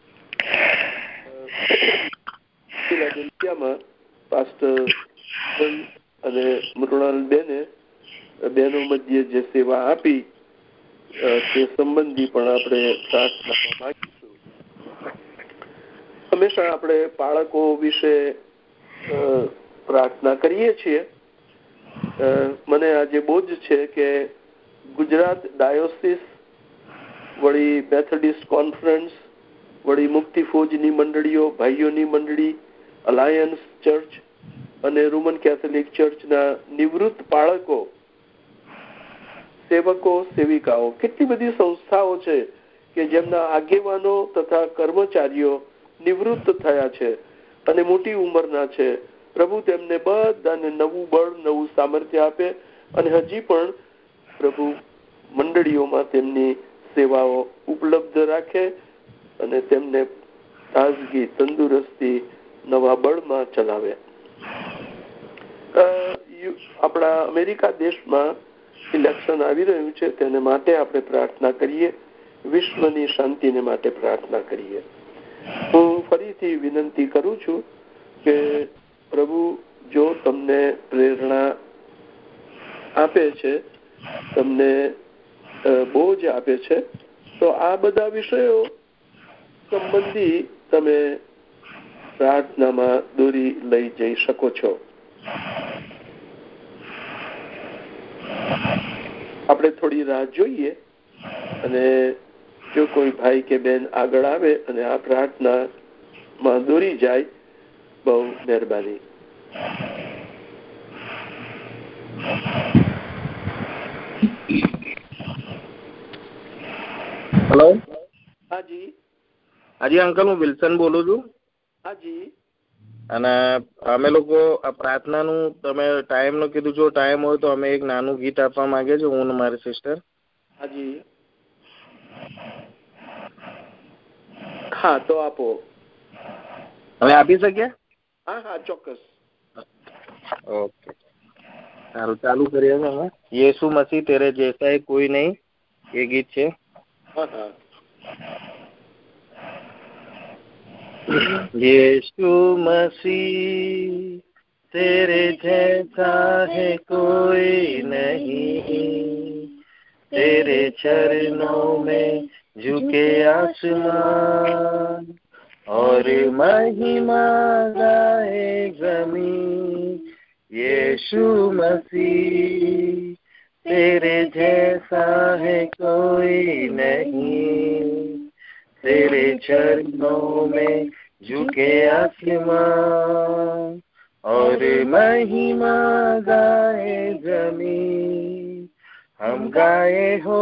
ફિલાડેલ્ફિયામાં પાસ્ટર અને મૃણાલબેને બહેનો મધ્યે જે સેવા આપી તે સંબંધી પણ આપણે પ્રાર્થનામાં માંગીશું. હંમેશા આપણે બાળકો વિશે પ્રાર્થના કરીએ છીએ. મને આજે બોધ છે કે ગુજરાત ડાયોસિસ, વળી મેથોડિસ્ટ કોન્ફરન્સ, વળી મુક્તિ ફોજની મંડળીઓ, ભાઈઓની મંડળી, અલાયન્સ ચર્ચ અને રોમન કેથોલિક ચર્ચના નિવૃત્ત બાળકો, સેવકો, સેવિકાઓ, કેટલી બધી સંસ્થાઓ છે કે જેમના આગેવાનો તથા કર્મચારીઓ નિવૃત્ત થયા છે અને મોટી ઉંમરના છે. પ્રભુ તેમને બધાને નવું બળ, નવું સામર્થ્ય આપે અને હજી પણ પ્રભુ મંડળીઓમાં તેમની સેવાઓ ઉપલબ્ધ રાખે અને તેમને તાજગી, તંદુરસ્તી, નવા બળમાં ચલાવે. આપણા અમેરિકા દેશમાં ઇલેક્શન આવી રહ્યું છે, તેને માટે આપણે પ્રાર્થના કરીએ. વિશ્વની શાંતિને માટે પ્રાર્થના કરીએ. હું ફરીથી વિનંતી કરું છું કે પ્રભુ જો તમને પ્રેરણા આપે છે, તમને બોજ આપે છે, તો આ બધા વિષયો સંબંધી તમે પ્રાર્થનામાં દોરી લઈ જઈ શકો છો. આપણે થોડી રાહ જોઈએ અને જો કોઈ ભાઈ કે બેન આગળ આવે અને આ પ્રાર્થનામાં દોરી જાય, બહુ મહેરબાની. હેલો. હાજી. હાજી અંકલ, હું વિલ્સન બોલું છું. હાજી. અને અમે લોકો આ પ્રાર્થનાનું તમે ટાઈમનું કીધું, જો ટાઈમ હોય તો અમે એક નાનું ગીત આપવા માંગીએ છીએ, હું અને મારી સિસ્ટર. હાજી. હા, તો આપો. હવે આપી શકીએ? હા હા, ચોક્કસ. ઓકે, સારું, ચાલુ કરીએ હવે. યેસુ મસીહ તેરે જૈસા કોઈ નહીં, એ ગીત છે. હા હા. यीशु मसीह तेरे जैसा है कोई नहीं, तेरे चरणों में झुके आसमान और महिमा गाए जमीन. यीशु मसीह तेरे जैसा है कोई नहीं, तेरे चरणों में झुके आसमान और महिमा गाए जमीन. हम गाए हो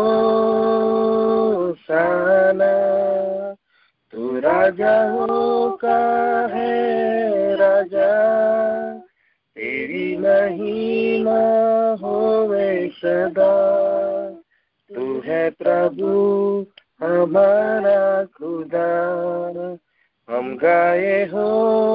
साना, तू राजाओं का है राजा, तेरी महिमा होवे सदा. तू है प्रभु हमारा खुदा. हम गाए हो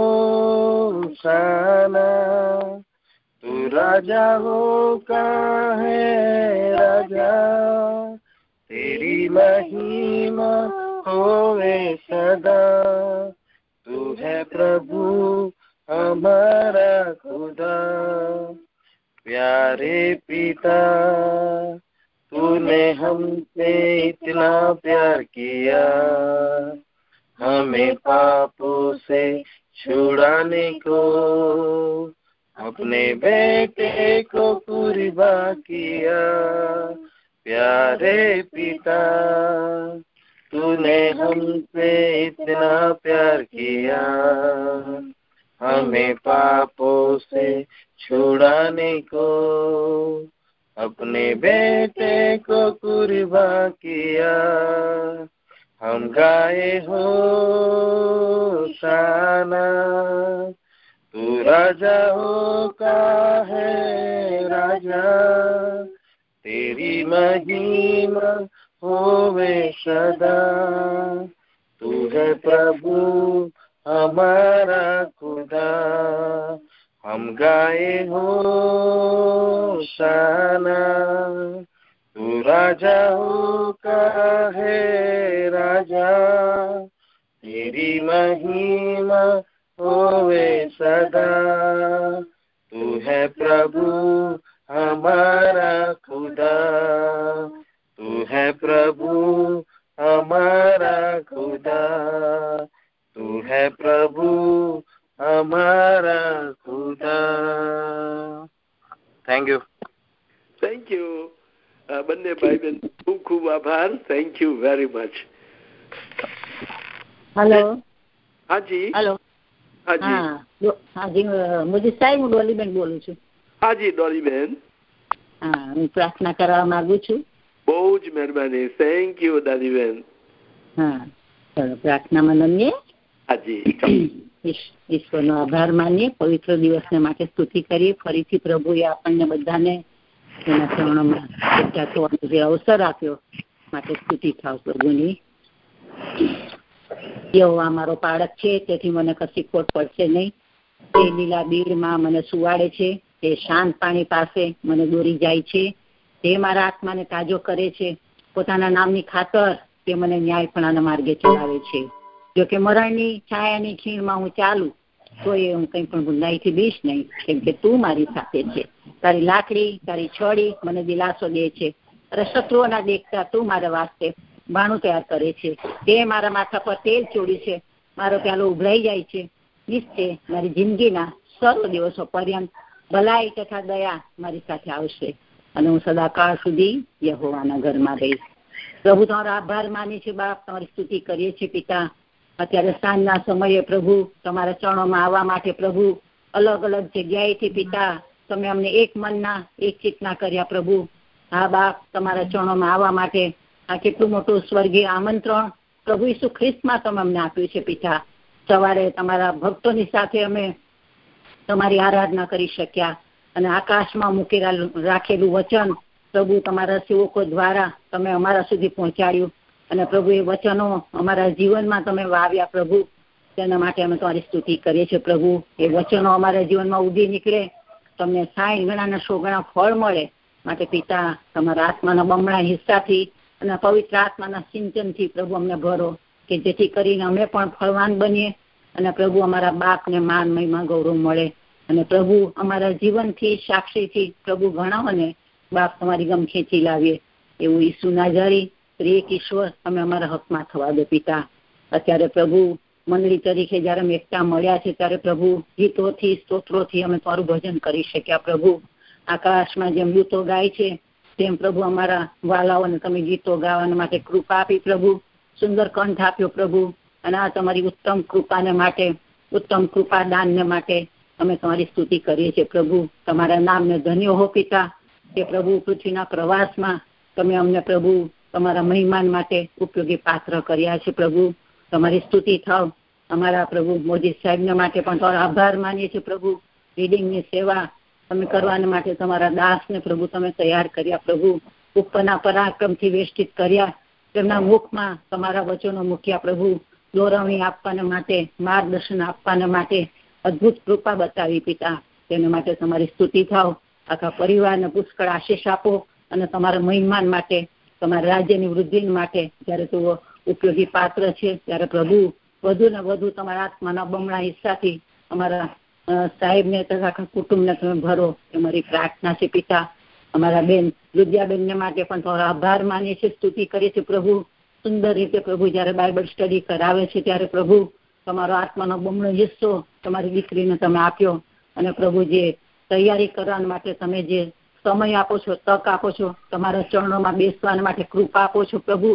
साना, तू राजाओं का है राजा, तेरी महिमा होवे सदा. तू है प्रभु हमारा खुदा. प्यारे पिता, तूने हमसे इतना प्यार किया, हमें पापों से छुड़ाने को अपने बेटे को कुर्बान किया. प्यारे पिता, तूने हमसे इतना प्यार किया, हमें पापों से छुड़ाने को अपने बेटे को कुर्बान किया। हम गाए होशाना, तू राजाओं का है राजा, तेरी महिमा होवे सदा। तू है प्रभु हमारा खुदा, हम गाए होशाना, तू राजाओं का है राजा, तेरी महिमा होवे सदा। तू है प्रभु हमारा खुदा, तू है प्रभु हमारा खुदा, तू है प्रभु हमारा खुदा। Thank you. થેન્ક યુ બંને ભાઈ બહેન, ખૂબ ખૂબ આભાર. Thank you very much. Hello. હાજી. હેલો. હાજી. હાજી મોદી સાહેબ, હું ડોલીબેન બોલું છું. હાજી ડોલીબેન. હા, હું પ્રાર્થના કરવા માંગુ છું. બહુ જ મહેરબાની. થેન્ક યુ દાદીબેન. હા, ચલો પ્રાર્થનામાં નમીએ. હાજી. ઈશ્વરનો આભાર માનીએ, પવિત્ર દિવસને માટે સ્તુતિ કરીએ. ફરીથી પ્રભુએ આપણને બધાને એના ચરણોમાં એકઠા થવાનો જે અવસર આપ્યો માટે સ્તુતિ થાવ પ્રભુની. યહોવા મારો પાળક છે, તેથી મને કશી ખોટ પડશે નહીં. તે લીલા બીડમાં મને સુવાડે છે, તે શાંત પાણી પાસે મને દોરી જાય છે. તે મારા આત્માને તાજો કરે છે, પોતાના નામની ખાતર તે મને ન્યાયપણાના માર્ગે ચલાવે છે. જો કે મરણની છાયાની ખીણમાં હું ચાલું તો એ હું કંઈ પણ ગુનાહીથી બીશ નહીં, કેમ કે તું મારી સાથે છે. તારી લાકડી, તારી છડી મને દિલાસો દે છે. અરે શત્રુઓના દેખતા તું મારા વાસ્તે બાણું તૈયાર કરે છે. તે મારા માથા પર તેલ ચોડ્યું છે, મારો પ્યાલો ઉભરાઈ જાય છે. નિશ્ચય મારી જિંદગીના સર્વ દિવસો પર્યંત ભલાઈ તથા દયા મારી સાથે આવશે, અને હું સદાકાળ સુધી યહોવાના ઘરમાં રહીશ. પ્રભુ, તમારો આભાર માની છે બાપ, તમારી સ્તુતિ કરીએ છીએ પિતા. અત્યારે સાંજના સમયે પ્રભુ તમારા ચરણોમાં આવવા માટે પ્રભુ અલગ અલગ જગ્યાએથી પિતા તમે અમને એક મનના એક ચિત્તના કર્યા પ્રભુ. હા બાપ, તમારા ચરણોમાં આવવા માટે આ કેટલું મોટું સ્વર્ગીય આમંત્રણ પ્રભુ ઈસુ ખ્રિસ્તમાં તમે અમને આપ્યું છે પિતા. સવારે તમારા ભક્તોની સાથે અમે તમારી આરાધના કરી શક્યા, અને આકાશમાં મૂકેલા રાખેલું વચન પ્રભુ તમારા સેવકો દ્વારા તમે અમારા સુધી પહોંચાડ્યું, અને પ્રભુ એ વચનો અમારા જીવનમાં તમે વાવ્યા પ્રભુ. તેના માટે અમે તમારી સ્તુતિ કરીએ છીએ પ્રભુ. એ વચનો અમારા જીવનમાં ઉગી નીકળે, તમને 60 ગણાના 100 ગણા ફળ મળે માટે પિતા તમારા આત્માના બમણા હિસ્સાથી અને પવિત્ર આત્માના સિંચનથી પ્રભુ અમને ભરો, કે જેથી કરીને અમે પણ ફળવાન બનીએ, અને પ્રભુ અમારા બાપને માન મહિમા ગૌરવ મળે, અને પ્રભુ અમારા જીવનથી સાક્ષીથી પ્રભુ ગણાવોને બાપ તમારી ગમ ખેંચી લાવીએ. એવું ઈસુ નાઝરી એક ઈશ્વર અમે અમારા હકમાં થવા દે પિતા. અત્યારે પ્રભુ મંડળી તરીકે જયારે અમે એકતા મળ્યા છે ત્યારે પ્રભુ ગીતોથી સ્તોત્રોથી અમે તમારું ભજન કરી શક્યા પ્રભુ. આકાશમાં જેમ ગીતો ગાય છે તેમ પ્રભુ અમારા વાલાઓને તમે ગીતો ગાવાના માટે કૃપા આપી પ્રભુ, સુંદર કંઠ આપ્યો પ્રભુ. અને આ તમારી ઉત્તમ કૃપાને માટે, ઉત્તમ કૃપા દાનને માટે અમે તમારી સ્તુતિ કરીએ છીએ પ્રભુ. તમારા નામને ધન્ય હો પિતા, કે પ્રભુ પૃથ્વીના પ્રવાસમાં તમે અમને પ્રભુ તમારા મહેમાન માટે ઉપયોગી પાત્ર કર્યા છે પ્રભુ. તમારી સ્તુતિ થાવ. અમારા પ્રભુ મોદી સાહેબને માટે પણ તમારો આભાર માનીએ છીએ પ્રભુ. રીડિંગની સેવા તમે કરવાને માટે તમારા દાસને પ્રભુ તમે તૈયાર કર્યા પ્રભુ. ઉપરના પરાક્રમથી વેષ્ટિત કર્યા, તેમના મુખમાં તમારા વચનો મૂક્યા પ્રભુ. દોરવણી આપવાને માટે, માર્ગદર્શન આપવાને માટે અદભુત કૃપા બતાવી પિતા. તેના માટે તમારી સ્તુતિ થાવ. આખા પરિવારને પુષ્કળ આશીષ આપો, અને તમારા મહેમાન માટે, તમારા રાજ્યની વૃદ્ધિ માટે જયારે તેઓ ઉપયોગી પાત્ર છે ત્યારે પ્રભુ વધુ ને વધુ તમારા આત્માના બમણા હિસ્સાથી અમારા સાહેબને તથા કુટુંબને તમે ભરો, એ મારી પ્રાર્થના છે પિતા. અમારા બેન વિદ્યાબેનને માટે પણ તમારો આભાર માનીએ છીએ, સ્તુતિ કરીએ છીએ પ્રભુ. સુંદર રીતે પ્રભુ જયારે બાઇબલ સ્ટડી કરાવે છે ત્યારે પ્રભુ તમારો આત્માનો બમણો હિસ્સો તમારી દીકરીને તમે આપ્યો, અને પ્રભુ જે તૈયારી કરવા માટે તમે જે સમય આપો છો, તક આપો છો, તમારા ચરણોમાં બેસવા માટે કૃપા આપો છો પ્રભુ.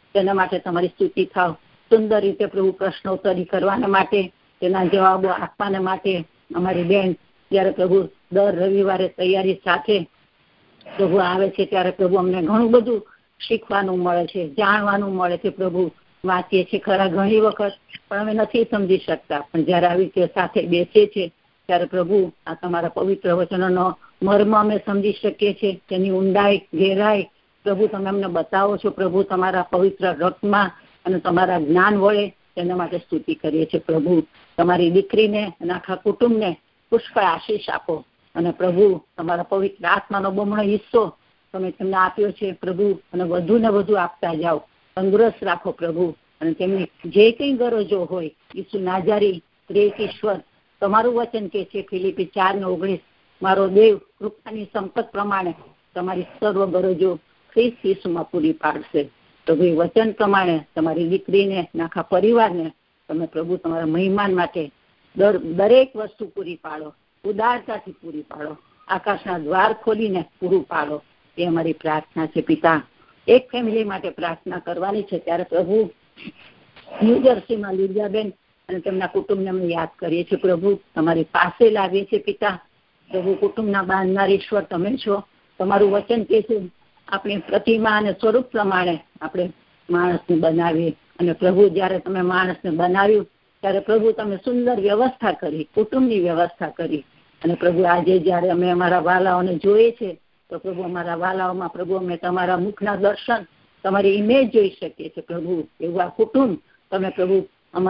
તેના માટે તમારી સ્તુતિ થાવ. સુંદર રીતે પ્રભુ પ્રશ્નોત્તરી કરવાના માટે, તેના જવાબો આપવાના માટે અમારી બેન જ્યારે પ્રભુ દર રવિવારે તૈયારી સાથે પ્રભુ આવે છે ત્યારે પ્રભુ અમને ઘણું બધું શીખવાનું મળે છે, જાણવાનું મળે છે. પ્રભુ વાંચીએ છીએ ખરા ઘણી વખત, પણ અમે નથી સમજી શકતા, પણ જયારે આવી રીતે સાથે બેસીએ છીએ ત્યારે પ્રભુ આ તમારા પવિત્ર વચનોનો મર્મ અમે સમજી શકીએ છીએ, તેની ઊંડાઈ ગહેરાઈ પ્રભુ તમે અમને બતાવો છો. પ્રભુ તમારા પવિત્ર રક્તમાં અને તમારા જ્ઞાન વડે તેના માટે સ્તુતિ કરીએ છીએ. પ્રભુ તમારી દીકરીને અને આખા કુટુંબને પુષ્કળ આશીષ આપો, અને પ્રભુ તમારા પવિત્ર આત્માનો બમણો હિસ્સો તમે તેમને આપ્યો છે પ્રભુ, અને વધુ ને વધુ આપતા જાઓ. તંદુરસ્ત રાખો પ્રભુ, અને તેમની જે કંઈ ગરજો હોય ઈસુ નાજારી ત્રિએક ઈશ્વર તમારું વચન કે છે ફિલિપી 4:19, મારો દેવ કૃપાની સંપત પ્રમાણે તમારી સર્વ ગરજો ખ્રિસ્ત ઈસુમાં પૂરી પાડશે. પ્રભુ એ વચન પ્રમાણે તમારી દીકરીને આખા પરિવારને તમે પ્રભુ તમારા મહેમાન માટે દરેક વસ્તુ પૂરી પાડો, ઉદારતાથી પૂરી પાડો, આકાશના દ્વાર ખોલીને પૂરું પાડો. એ અમારી પ્રાર્થના છે પિતા. એક ફેમિલી માટે પ્રાર્થના કરવાની છે ત્યારે પ્રભુ ન્યૂજર્સીમાં લીલિયાબેન અને તેમના કુટુંબને અમે યાદ કરીએ છીએ. પ્રભુ તમારી પાસે લાવીએ છીએ પિતા. પ્રભુ કુટુંબના બાંધનાર ઈશ્વર તમે છો. તમારું વચન કે છે આપણી પ્રતિમા અને સ્વરૂપ પ્રમાણે આપણે માણસને બનાવીએ, અને પ્રભુ જ્યારે તમે માણસને બનાવ્યું ત્યારે પ્રભુ તમે સુંદર વ્યવસ્થા કરી, કુટુંબની વ્યવસ્થા કરી. અને પ્રભુ આજે જ્યારે અમે અમારા વાલાઓને જોઈએ છે તો પ્રભુ અમારા વાલાઓમાં પ્રભુ અમે તમારા મુખના દર્શન, તમારી ઇમેજ જોઈ શકીએ છીએ. પ્રભુ એવું આ કુટુંબ તમે પ્રભુ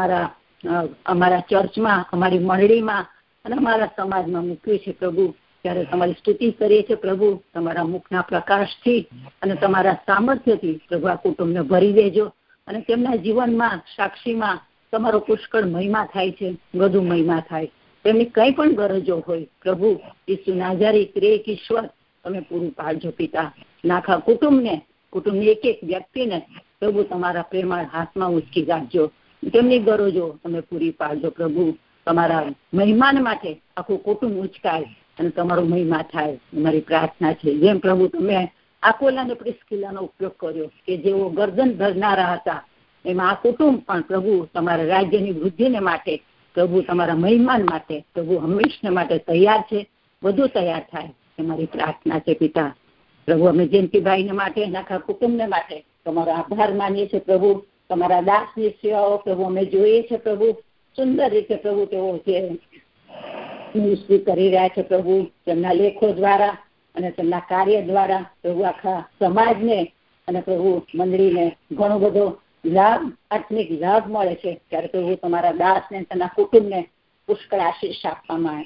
અમારા ચર્ચમાં, અમારી મંડળીમાં અને અમારા સમાજમાં મૂક્યું છે. પ્રભુ ત્યારે તમારી સ્તુતિ કરીએ છીએ પ્રભુ. તમારા મુખના પ્રકાશથી અને તમારા સામર્થ્યથી પ્રભુ આ કુટુંબને ભરી દેજો, અને તેમના જીવનમાં સાક્ષીમાં તમારો પુષ્કળ મહિમા થાય છે, વધુ મહિમા થાય. તેમની કંઈ પણ ગરજો હોય પ્રભુ ઈસુ નાજારી ત્રિએક ઈશ્વર તમે પૂરું પાડજો પિતા. આખા કુટુંબની એક એક વ્યક્તિને પ્રભુ તમારા પ્રેમાળ હાથમાં ઉંચકી રાખજો, તેમની ગરજો તમે પૂરી પાડજો પ્રભુ. તમારા મહેમાન માટે આખું કુટુંબ ઉંચકાય અને તમારો મહિમા થાય. મારી પ્રાર્થના છે જેમ પ્રભુ તમે આકોલા અને પ્રિસ્કિલાનો ઉપયોગ કર્યો કે જેઓ ગરદન ધરનારા હતા, એમાં આ કુટુંબ પણ પ્રભુ તમારા રાજ્યની વૃદ્ધિને માટે, પ્રભુ તમારા મહેમાન માટે પ્રભુ હંમેશને માટે તૈયાર છે, વધુ તૈયાર થાય. મારી પ્રાર્થના છે પિતા. પ્રભુ અમે જયંતિભાઈને માટે, આખા કુટુંબને માટે તમારો આભાર માનીએ છીએ પ્રભુ. તમારા દાસની સેવાઓ પ્રભુ અમે જોઈએ છે પ્રભુ, સુંદર રીતે પ્રભુ તેઓ જે મિનિસ્ટ્રી કરી રહ્યા છે પ્રભુ, તેમના લેખો દ્વારા અને તેમના કાર્ય દ્વારા પ્રભુ આખા સમાજને અને પ્રભુ મંડળીને ઘણો બધો લાભ, આત્મિક લાભ મળે છે. ત્યારે પ્રભુ તમારા દાસને તેના કુટુંબને પુષ્કળ આશીષ આપવામાં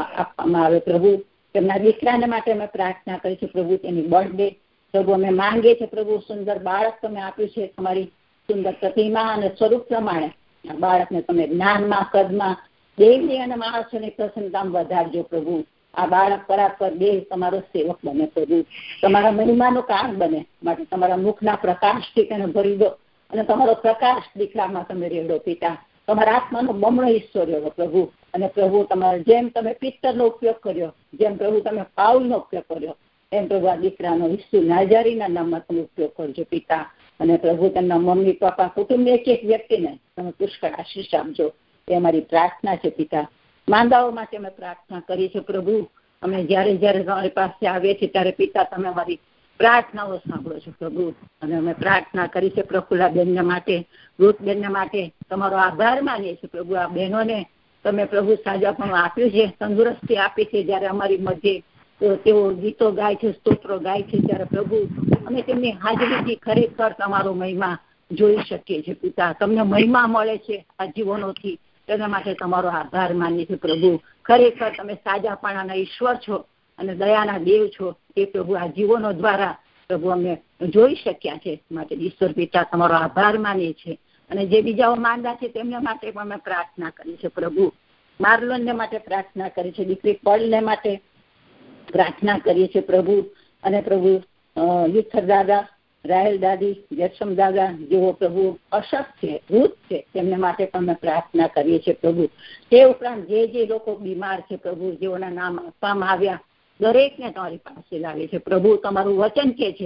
આવે પ્રભુ. તેમના દીકરાને માટે અમે પ્રાર્થના કરી છે પ્રભુ, તેની બર્થડે પ્રભુ અમે માંગીએ છીએ પ્રભુ. સુંદર બાળક તમે આપ્યું છે તમારી સુંદર પ્રતિમા અને સ્વરૂપ પ્રમાણે. આ બાળકને તમે જ્ઞાનમાં, કદમાં, દેવની અને માણસોની પ્રસન્નતામાં વધારજો પ્રભુ. આ બાળક પરાત્પર દેહ તમારો સેવક બને પ્રભુ, તમારા મહિમાનું કારણ બને. માટે તમારા મુખના પ્રકાશથી તેને ભરી દો, અને તમારો પ્રકાશ દીકરામાં તમે રેડો પિતા. તમારા આત્માનો બમણો હિસ્સો રહ્યો પ્રભુ. અને પ્રભુ તમારે જેમ તમે પિત્તરનો ઉપયોગ કર્યો, જેમ પ્રભુ તમે પાઉલનો ઉપયોગ કર્યો, એમ પ્રભુ આ દીકરાનો ઈસુ નાજારીના નામમાં તમે ઉપયોગ કરજો પિતા. અને પ્રભુ તેમના મમ્મી પપ્પા કુટુંબની એક એક વ્યક્તિને તમે પુષ્કળ આશીષ આપજો. એ અમારી પ્રાર્થના છે પિતા. માંદાઓ માટે અમે પ્રાર્થના કરી છે પ્રભુ. અમે જ્યારે તમારી પાસે આવીએ છીએ ત્યારે પિતા તમે અમારી પ્રાર્થનાઓ સાંભળો છો પ્રભુ. અને અમે પ્રાર્થના કરી છે પ્રફુલ્લાબેનને માટે, રૂથબેનને માટે તમારો આભાર માનીએ છીએ પ્રભુ. આ બહેનોને તમે પ્રભુ સાજાપણું આપ્યું છે, તંદુરસ્તી આપી છે. જ્યારે અમારી મધ્યે તેઓ ગીતો ગાય છે, સ્તોત્રો ગાય છે, ત્યારે પ્રભુ અમે તેમની હાજરીથી ખરેખર તમારો મહિમા જોઈ શકીએ છીએ પિતા. તમને મહિમા મળે છે આ જીવનોથી, તેના માટે તમારો આભાર માનીએ છીએ પ્રભુ. ખરેખર તમે સાજાપણાના ઈશ્વર છો અને દયાના દેવ છો. એ પ્રભુ આ જીવનો દ્વારા પ્રભુ અમે જોઈ શક્યા છે. માટે ઈશ્વર પિતા તમારો આભાર માનીએ છીએ. અને જે બીજાઓ માંદા છે તેમને માટે પણ અમે પ્રાર્થના કરી છે પ્રભુ. માર્લોનને માટે પ્રાર્થના કરી છે, દીકરી પલને માટે પ્રાર્થના કરીએ છીએ પ્રભુ. અને પ્રભુ વિઠ્ઠલ દાદા, રાહેલ દાદી, જયસમ દાદા જેઓ પ્રભુ અશક્ત છે, વૃદ્ધ છે, તેમને માટે પણ અમે પ્રાર્થના કરીએ છીએ પ્રભુ. તે ઉપરાંત જે લોકો બીમાર છે પ્રભુ, જેઓના નામ આપવામાં આવ્યા, દરેકને તમારી પાસે લાવીએ છીએ પ્રભુ. તમારું વચન કે છે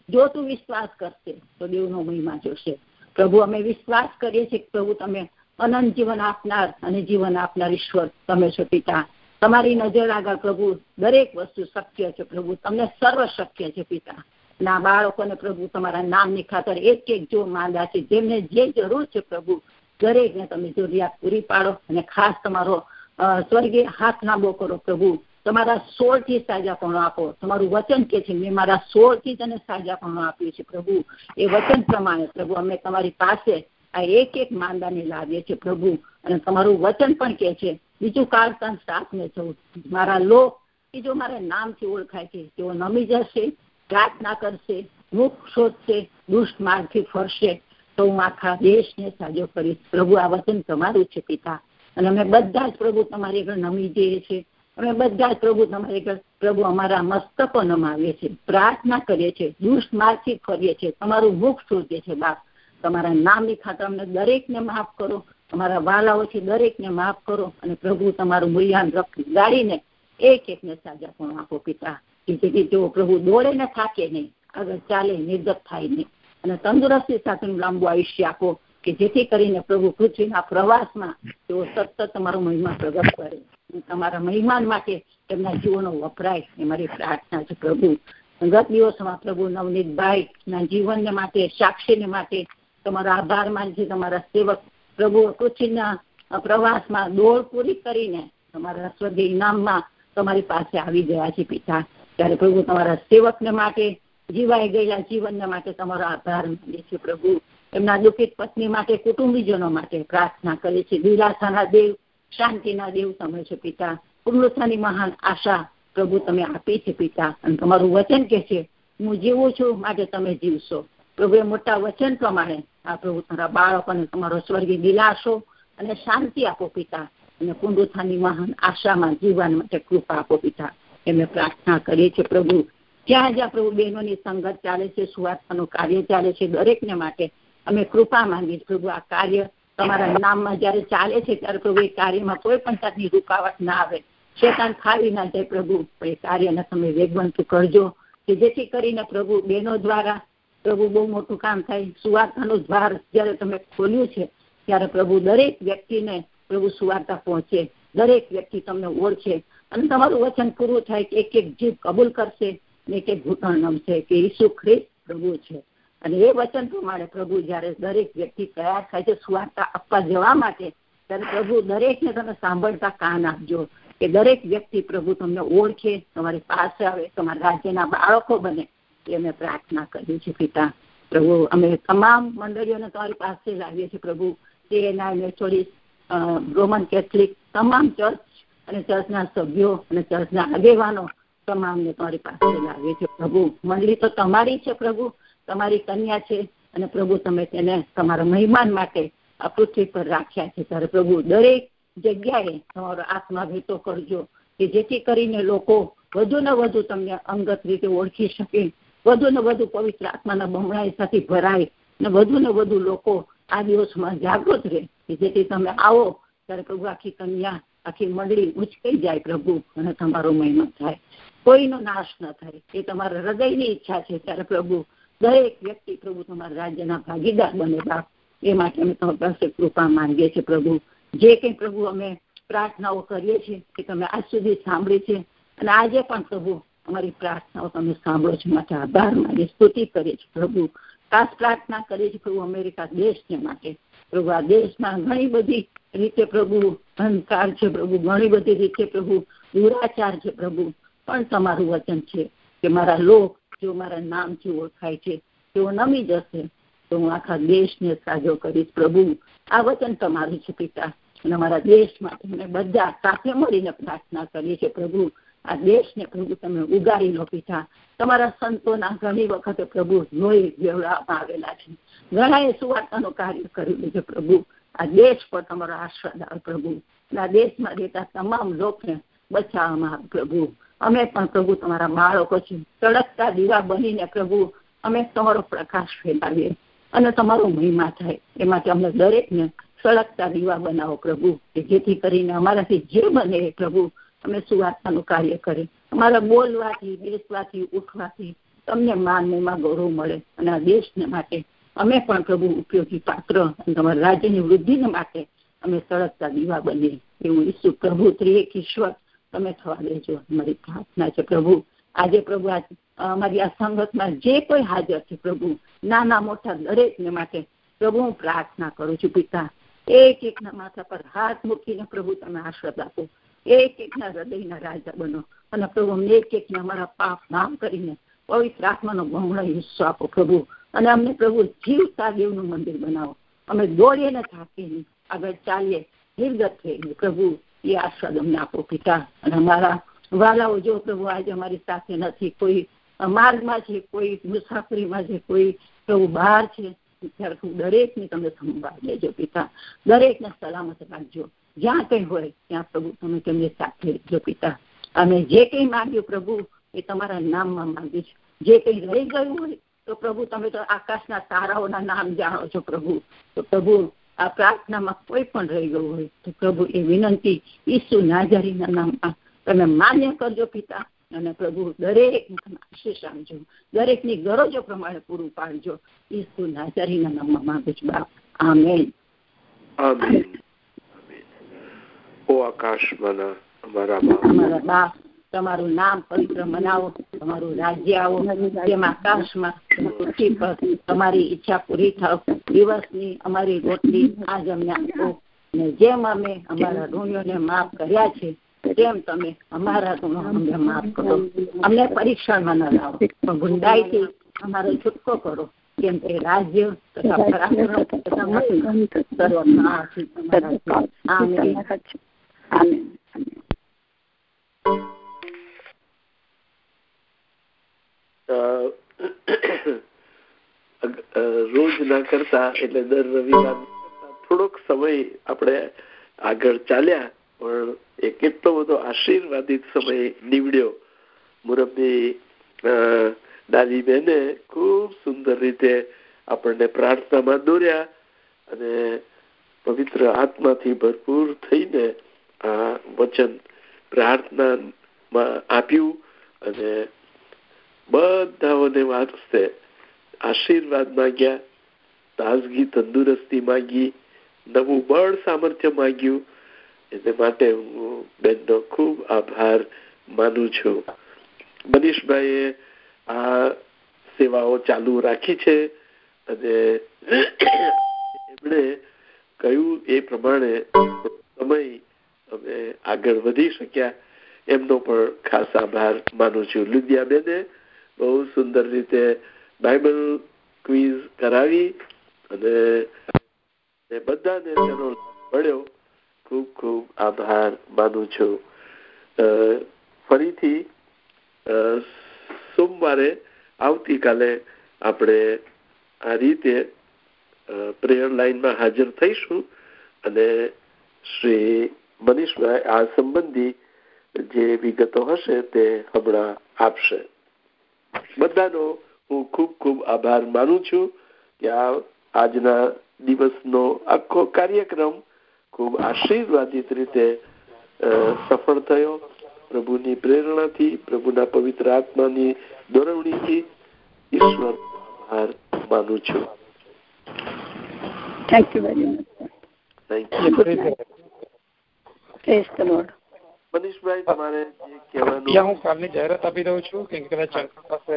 જો તું વિશ્વાસ કરશે તો દેવનો મહિમા જોશે. પ્રભુ અમે વિશ્વાસ કરીએ છીએ કે પ્રભુ તમે અનંત જીવન આપનાર અને જીવન આપનાર ઈશ્વર તમે છો પિતા. તમારી નજર આગળ પ્રભુ દરેક વસ્તુ શક્ય છે પ્રભુ. તમને સર્વ શક્ય છે પિતા. ના બાળકોને પ્રભુ તમારા નામની ખાતર એક એક જો માંદા છે જેમને જે જરૂર છે પ્રભુ દરેકને તમે જરૂરિયાત પૂરી પાડો અને ખાસ તમારો સ્વર્ગીય હાથ લાંબો કરો પ્રભુ. તમારા 16થી સાજાપણું આપો. તમારું વચન કે છે મેં મારા 16થી તને સાજાપણું આપ્યું છે પ્રભુ. એ વચન પ્રમાણે પ્રભુ અમે તમારી પાસે આ એક એક માંદાને લાવીએ છીએ પ્રભુ. અને તમારું વચન પણ કે છે બીજું કાળસ્તાન 7:14 મારા લોક કે જો મારા નામથી ઓળખાય છે તેઓ નમી જશે, પ્રાર્થના કરશે, મુખ શોધશે, દુષ્ટ માર્ગથી ફરશે તો હું આખા દેશને સાજો કરીશ. પ્રભુ આ વચન તમારું છે પિતા. અને અમે બધા જ પ્રભુ તમારી આગળ નમી જઈએ છીએ. અમે બધા જ પ્રભુ તમારી આગળ પ્રભુ અમારા મસ્તકો નમાવીએ છીએ, પ્રાર્થના કરીએ છીએ, દુષ્ટ માર્ગથી ફરીએ છીએ, તમારું મુખ શોધીએ છીએ બાપ. તમારા નામની ખાતર અમને દરેકને માફ કરો. અમારા વાલાઓ છે દરેકને માફ કરો. અને પ્રભુ તમારું મૂલ્યાન ગાડીને એક એકને સાજાપણું આપો પિતા. કે જેથી તેઓ પ્રભુ દોડે ને થાકે નહીં, આગળ ચાલે નિર્ગત થાય નહીં. અને તંદુરસ્તી સાથેનું લાંબુ આયુષ્ય આપો કે જેથી કરીને પ્રભુ પૃથ્વીના પ્રવાસમાં તેઓ સતત તમારો મહિમા પ્રગટ કરે. તમારા મહિમાન માટે તેમના જીવનો વપરાય એ મારી પ્રાર્થના છે પ્રભુ. ગત દિવસોમાં પ્રભુ નવનીતભાઈના જીવનને માટે, સાક્ષીને માટે તમારો આભાર માન છે. તમારા સેવક પ્રભુ પૃથ્વીના પ્રવાસમાં દોડ પૂરી કરીને તમારા સ્વર્ગીય ઇનામમાં તમારી પાસે આવી ગયા છે પિતા. ત્યારે પ્રભુ તમારા સેવકને માટે, જીવાઈ ગયેલા જીવનને માટે તમારો આભાર માનીએ છીએ પ્રભુ. એમના દુઃખિત પત્ની માટે, કુટુંબીજનો માટે પ્રાર્થના કરે છે. દિલાસાના દેવ, શાંતિના દેવ તમે છો પિતા. પુનરુત્થાનની મહાન આશા પ્રભુ તમે આપી છે પિતા. અને તમારું વચન કે છે હું જીવું છું માટે તમે જીવશો. પ્રભુ એ મોટા વચન પ્રમાણે આ પ્રભુ તમારા બાળકોને તમારો સ્વર્ગીય દિલાસો અને શાંતિ આપો પિતા. અને પુનરુત્થાનની મહાન આશામાં જીવવા માટે કૃપા આપો પિતા. એમને પ્રાર્થના કરીએ છીએ પ્રભુ. જ્યાં જ્યાં પ્રભુ બહેનોની સંગત ચાલે છે, સુવાર્તાનું કાર્ય ચાલે છે, દરેકને માટે અમે કૃપા માંગીએ છીએ પ્રભુ. આ કાર્ય તમારા નામમાં જયારે ચાલે છે ત્યારે પ્રભુ એ કાર્યમાં કોઈ પણ જાતની રૂકાવટ ના આવે, શેતાન ફાવી ના જાય પ્રભુ. એ કાર્યને તમે વેગવંતું કરજો કે જેથી કરીને પ્રભુ બહેનો દ્વારા પ્રભુ બહુ મોટું કામ થાય. સુવાર્તાનું દ્વાર જયારે તમે ખોલ્યું છે ત્યારે પ્રભુ દરેક વ્યક્તિને પ્રભુ સુવાર્તા પહોંચે, દરેક વ્યક્તિ તમને ઓળખે અને તમારું વચન પૂરું થાય કે એક એક જીવ કબૂલ કરશે ને એક એક ઘૂંટણ નમશે કે ઈસુ ખ્રિસ્ત પ્રભુ છે. અને એ વચન પ્રમાણે પ્રભુ જયારે દરેક વ્યક્તિ તૈયાર થાય છે સુવાર્તા આપવા જવા માટે ત્યારે પ્રભુ દરેકને તમે સાંભળતા કાન આપજો કે દરેક વ્યક્તિ પ્રભુ તમને ઓળખે, તમારી પાસે આવે, તમારા રાજ્યના બાળકો બને. એ અમે પ્રાર્થના કરીએ છીએ પિતા. પ્રભુ અમે તમામ મંડળીઓને તમારી પાસે લાવીએ છીએ પ્રભુ. CNI મેથોડિસ્ટ, રોમન કેથલિક, તમામ ચર્ચ અને ચર્ચના સભ્યો અને ચર્ચના આગેવાનો તમામને તમારી પાસે લાવીએ છીએ પ્રભુ. મંડળી તો તમારી છે પ્રભુ, તમારી કન્યા છે. અને પ્રભુ તમે તેને તમારા મહેમાન માટે આ પૃથ્વી પર રાખ્યા છે. ત્યારે પ્રભુ દરેક જગ્યાએ તમારો આત્મા ભેટો કરજો કે જેથી કરીને લોકો વધુ ને વધુ તમને અંગત રીતે ઓળખી શકે, વધુ ને વધુ પવિત્ર આત્માના બમણાઈ સાથે ભરાય ને વધુ લોકો આ દિવસમાં જાગૃત રહે કે જેથી તમે આવો ત્યારે પ્રભુ આખી કન્યા, આખી મંડળી ઉચકાઈ જાય પ્રભુ અને તમારો મહિમા થાય, કોઈનો નાશ ન થાય. એ તમારા હૃદયની ઈચ્છા છે. ત્યારે પ્રભુ દરેક વ્યક્તિ પ્રભુ તમારા રાજ્યના ભાગીદાર બને બાપ. એ માટે અમે તમારી પાસે કૃપા માંગીએ છીએ પ્રભુ. જે કંઈ પ્રભુ અમે પ્રાર્થનાઓ કરીએ છીએ કે તમે આજ સુધી સાંભળી છે અને આજે પણ પ્રભુ અમારી પ્રાર્થનાઓ તમે સાંભળો છો માટે આભાર માની સ્તુતિ કરીએ છીએ પ્રભુ. ખાસ પ્રાર્થના કરીએ છીએ પ્રભુ અમેરિકા દેશને માટે. પ્રભુ આ દેશમાં ઘણી બધી રીતે પ્રભુ અંધકાર છે પ્રભુ, ઘણી બધી રીતે પ્રભુ દુરાચાર છે પ્રભુ. પણ તમારું વચન છે કે મારા લોક જો મારા નામથી ઓળખાય છે તેઓ નમી જશે તો હું આખા દેશને સાજો કરીશ પ્રભુ. આ વચન તમારું છે પિતા. અને અમારા દેશ માટે અમે બધા સાથે મળીને પ્રાર્થના કરીએ છીએ પ્રભુ. આ દેશને પ્રભુ તમે ઉગાડી લો પિતા. તમારા સંતોના ઘણી વખતે પ્રભુ લોહી વેવડાવવામાં આવેલા છે, ઘણાએ સુવાર્તાનું કાર્ય કર્યું છે પ્રભુ. આ દેશ પર તમારો આશીર્વાદ આવે પ્રભુ. આ દેશમાં રહેતા તમામ લોકોને બચાવવામાં આવે પ્રભુ. અમે પણ પ્રભુ તમારા બાળકો છે, સળગતા દીવા બનીને પ્રભુ અમે તમારો પ્રકાશ ફેલાવીએ અને તમારો મહિમા થાય. એ માટે અમને દરેકને સળગતા દીવા બનાવો પ્રભુ કે જેથી કરીને અમારાથી જે બને પ્રભુ અમે સુવાર્તાનું કાર્ય કરે. અમારા બોલવાથી, બેસવાથી, ઉઠવાથી તમને માન ને માં ગૌરવ મળે અને આ દેશને માટે અમે પણ પ્રભુ ઉપયોગી પાત્ર અને તમારા રાજ્યની વૃદ્ધિને માટે અમે સળગતા દીવા બનીએ એવું ઈસુ પ્રભુ ત્રિએક ઈશ્વર તમે થવા દેજો. અમારી પ્રાર્થના છે પ્રભુ. આજે પ્રભુ અમારી આ સંગતમાં જે કોઈ હાજર છે પ્રભુ, નાના મોટા દરેકને માટે પ્રભુ હું પ્રાર્થના કરું છું પિતા, એક એકના માથા પર હાથ મૂકીને પ્રભુ તમે આશીર્વાદ આપો. એક એકના હૃદયના રાજા બનો અને પ્રભુ અમને એક એકને અમારા પાપ નામ કરીને પવિત્ર આત્માનો બમણો હિસ્સો આપો પ્રભુ. અને અમને પ્રભુ જીવતા દેવનું મંદિર બનાવો. અમે દોડીએ ને થાકીએ નહીં, આગળ ચાલીએ નિર્ગત થઈને પ્રભુ એ આશીર્વાદ અમને આપો પિતા. અને અમારા વાલાઓ જો પ્રભુ આજે અમારી સાથે નથી, કોઈ માર્ગમાં છે, કોઈ મુસાફરીમાં છે, કોઈ પ્રભુ બહાર છે, દરેકને તમે સંભાળ લેજો પિતા. દરેકને સલામત રાખજો. જ્યાં કંઈ હોય ત્યાં પ્રભુ તમે તેમની સાથે રહેજો પિતા. અમે જે કંઈ માંગ્યું પ્રભુ એ તમારા નામમાં માંગ્યું છે. જે કંઈ રહી ગયું હોય તો પ્રભુ તમે તો આકાશના તારાઓના નામ જાણો છો પ્રભુ. તો પ્રભુ આ પ્રાર્થનામાં કોઈ પણ રહી ગયું હોય તો પ્રભુ એ વિનંતી ઈસુ નાઝરીના નામમાં તમે માન્ય કરજો પિતા. અને પ્રભુ દરેકને તમે આશીષ આપજો, દરેકની ગરજો પ્રમાણે પૂરું પાડજો. ઈસુ નાઝરીના નામમાં માંગુ છું બાપ. આમેન. આમેન. ઓ આકાશમાંના અમારા બાપ, તમારું નામ પવિત્ર મનાવો, તમારું રાજ્ય આવો, જેમ આકાશમાં પૃથ્વી પર તમારી ઈચ્છા પૂરી થાવ. દિવસની અમારી રોટલી આજ અમને આપો, અને જેમ અમે અમારા ઋણીઓને માફ કર્યા છે તેમ તમે અમારા ઋણો અમને માફ કરો. અમને પરીક્ષણમાં ન લાવો પણ ગુંડાઈથી અમારો છૂટકો કરો, કેમ કે રાજ્ય તથા પરાક્રમ તથા મહિમા સર્વના આમેન. આમેન. રોજ ના કરતા એટલે દર રવિવાર થોડોક સમય આપણે આગળ ચાલ્યા, પણ એ કેટલો બધો આશીર્વાદિત સમય નીવડ્યો. મુરબ્બી ડાલી બેને ખૂબ સુંદર રીતે આપણને પ્રાર્થનામાં દોર્યા અને પવિત્ર આત્માથી ભરપૂર થઈને આ વચન પ્રાર્થનામાં આપ્યું અને બધાઓને વાસ્તે આશીર્વાદ માંગ્યા, તાજગી તંદુરસ્તી માંગી, નવું બળ સામર્થ્ય માંગ્યું. એને માટે હું બેનનો ખૂબ આભાર માનું છું. મનીષભાઈએ આ સેવાઓ ચાલુ રાખી છે અને એમણે કહ્યું એ પ્રમાણે સમય અમે આગળ વધી શક્યા, એમનો પણ ખાસ આભાર માનું છું. લુધિયાબેને બહુ સુંદર રીતે બાઇબલ ક્વિઝ કરાવી અને બધાને તેનો મળ્યો. ખૂબ ખૂબ આભાર માનું છું. ફરીથી સોમવારે આવતીકાલે આપણે આ રીતે પ્રેયર લાઈનમાં હાજર થઈશું અને શ્રી મનીષભાઈ આ સંબંધી જે વિગતો હશે તે હમણાં આપશે. બધાનો હું ખૂબ ખૂબ આભાર માનું છું કે આજના દિવસનો આખો કાર્યક્રમ ખૂબ આશીર્વાદિત રીતે સફળ થયો. પ્રભુની પ્રેરણાથી, પ્રભુના પવિત્ર આત્માની દોરવણીથી ઈશ્વર આભાર માનું છું. Thank you very much. Thank you. Praise the lord. મનીષભાઈ તમારે જે કહેવાનું? હું કાલની જાહેરાત આપી દઉં છું કે કદાચ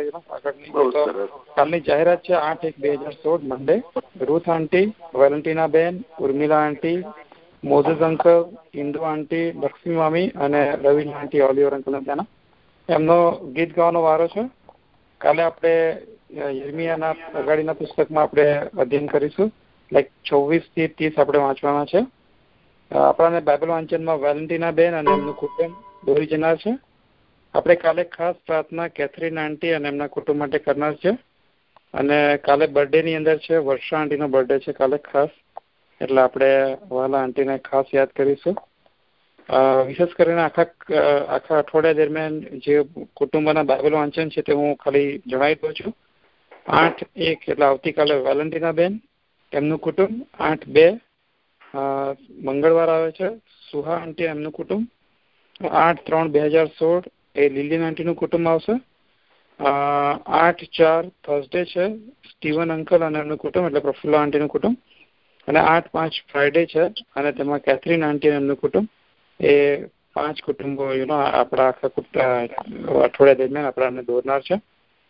કાલની જાહેરાત છે 8/1/2016 મંડે. રૂથ આંટી, વેલેન્ટિના બેન, Urmila aunty, Moses uncle, Indu aunty, Lakshmi મામી અને રવિના આંટી ઓલિવર અંકલ ત્યાંના એમનો ગીત ગાવાનો વારો છે. કાલે આપણે યર્મિયાના અગાડીના પુસ્તકમાં આપણે અધ્યયન કરીશું. 26 થી 30 આપણે વાંચવાના છે. આપણાને બાઇબલ વાંચનમાં વેલેન્ટિના બેન અને એમનું કુટુંબ દોરી જનાર છે. આપણે કાલે ખાસ પ્રાર્થના કેથરીન આંટી અને એમના કુટુંબ માટે કરનાર છે. અને કાલે બર્થડે ની અંદર છે, વર્ષા આંટીનો બર્થડે છે કાલે ખાસ, એટલે આપણે વાલા આંટીને ખાસ યાદ કરીશું. વિશેષ કરીને આખા અઠવાડિયા દરમિયાન જે કુટુંબના બાઇબલ વાંચન છે તે હું ખાલી જણાવી દઉં છું. 8/1 એટલે આવતીકાલે વેલેન્ટિના બેન એમનું કુટુંબ, 8/2 મંગળવાર આવે છે સુહા આંટી એમનું કુટુંબ, 8/3/2016 એ લીલી આંટીનું કુટુંબ આવશે, 8/4 થર્સડે છે, સ્ટીવન અંકલ અને એમનું કુટુંબ એટલે પ્રફુલ્લા આંટીનું કુટુંબ, અને 8/5 ફ્રાઈડે છે, અને તેમાં કેથરીન આંટી અને એમનું કુટુંબ. એ 5 કુટુંબો આપણા આખા અઠવાડિયા દરમિયાન આપણાને દોરનાર છે.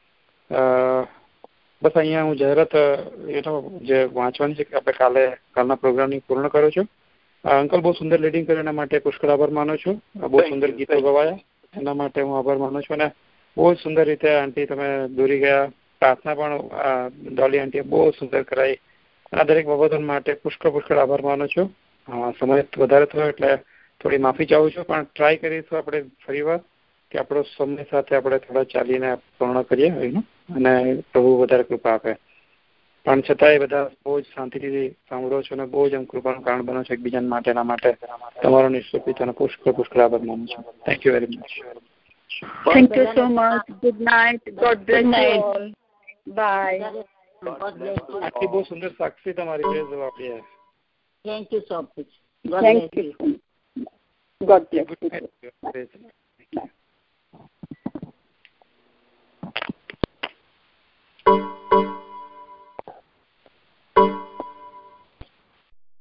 બસ અહીંયા હું જાહેરાત જે વાંચવાની છે કે આપણે કાલના પ્રોગ્રામની પૂર્ણ કર્યો છું. અંકલ બહુ સુંદર લીડિંગ કર્યું, એના માટે પુષ્કળ આભાર માનું છું. બહુ સુંદર ગીતો ગવાયા એના માટે હું આભાર માનું છું. અને બહુ સુંદર રીતે આંટી તમે દોરી ગયા. પ્રાર્થના પણ ડોલી આંટીએ બહુ સુંદર કરાઈ. આ દરેક બાબતો માટે પુષ્કળ આભાર માનું છું. સમય વધારે થયો એટલે થોડી માફી ચાહું છું, પણ ટ્રાય કરીશું આપણે ફરીવાર કે આપણો સમય સાથે આપણે થોડા ચાલીને પૂર્ણ કરીએ અને પ્રભુ વધારે કૃપા આપે. પણ છતાંય બધા બહુ જ શાંતિથી સાંભળો છો અને બહુ જ કૃપાનું કારણ બનો છો એકબીજા માટેના માટે. તમારો નિશ્ચિત પિતાનો પુષ્કળ આભાર માનું છું. Thank you very much. Thank you so much. Good night. God bless you all. Bye. આટલી બહુ સુંદર સાક્ષી તમારી બેઝ આપી. Thank you so much. Thank you. God bless you. Bye.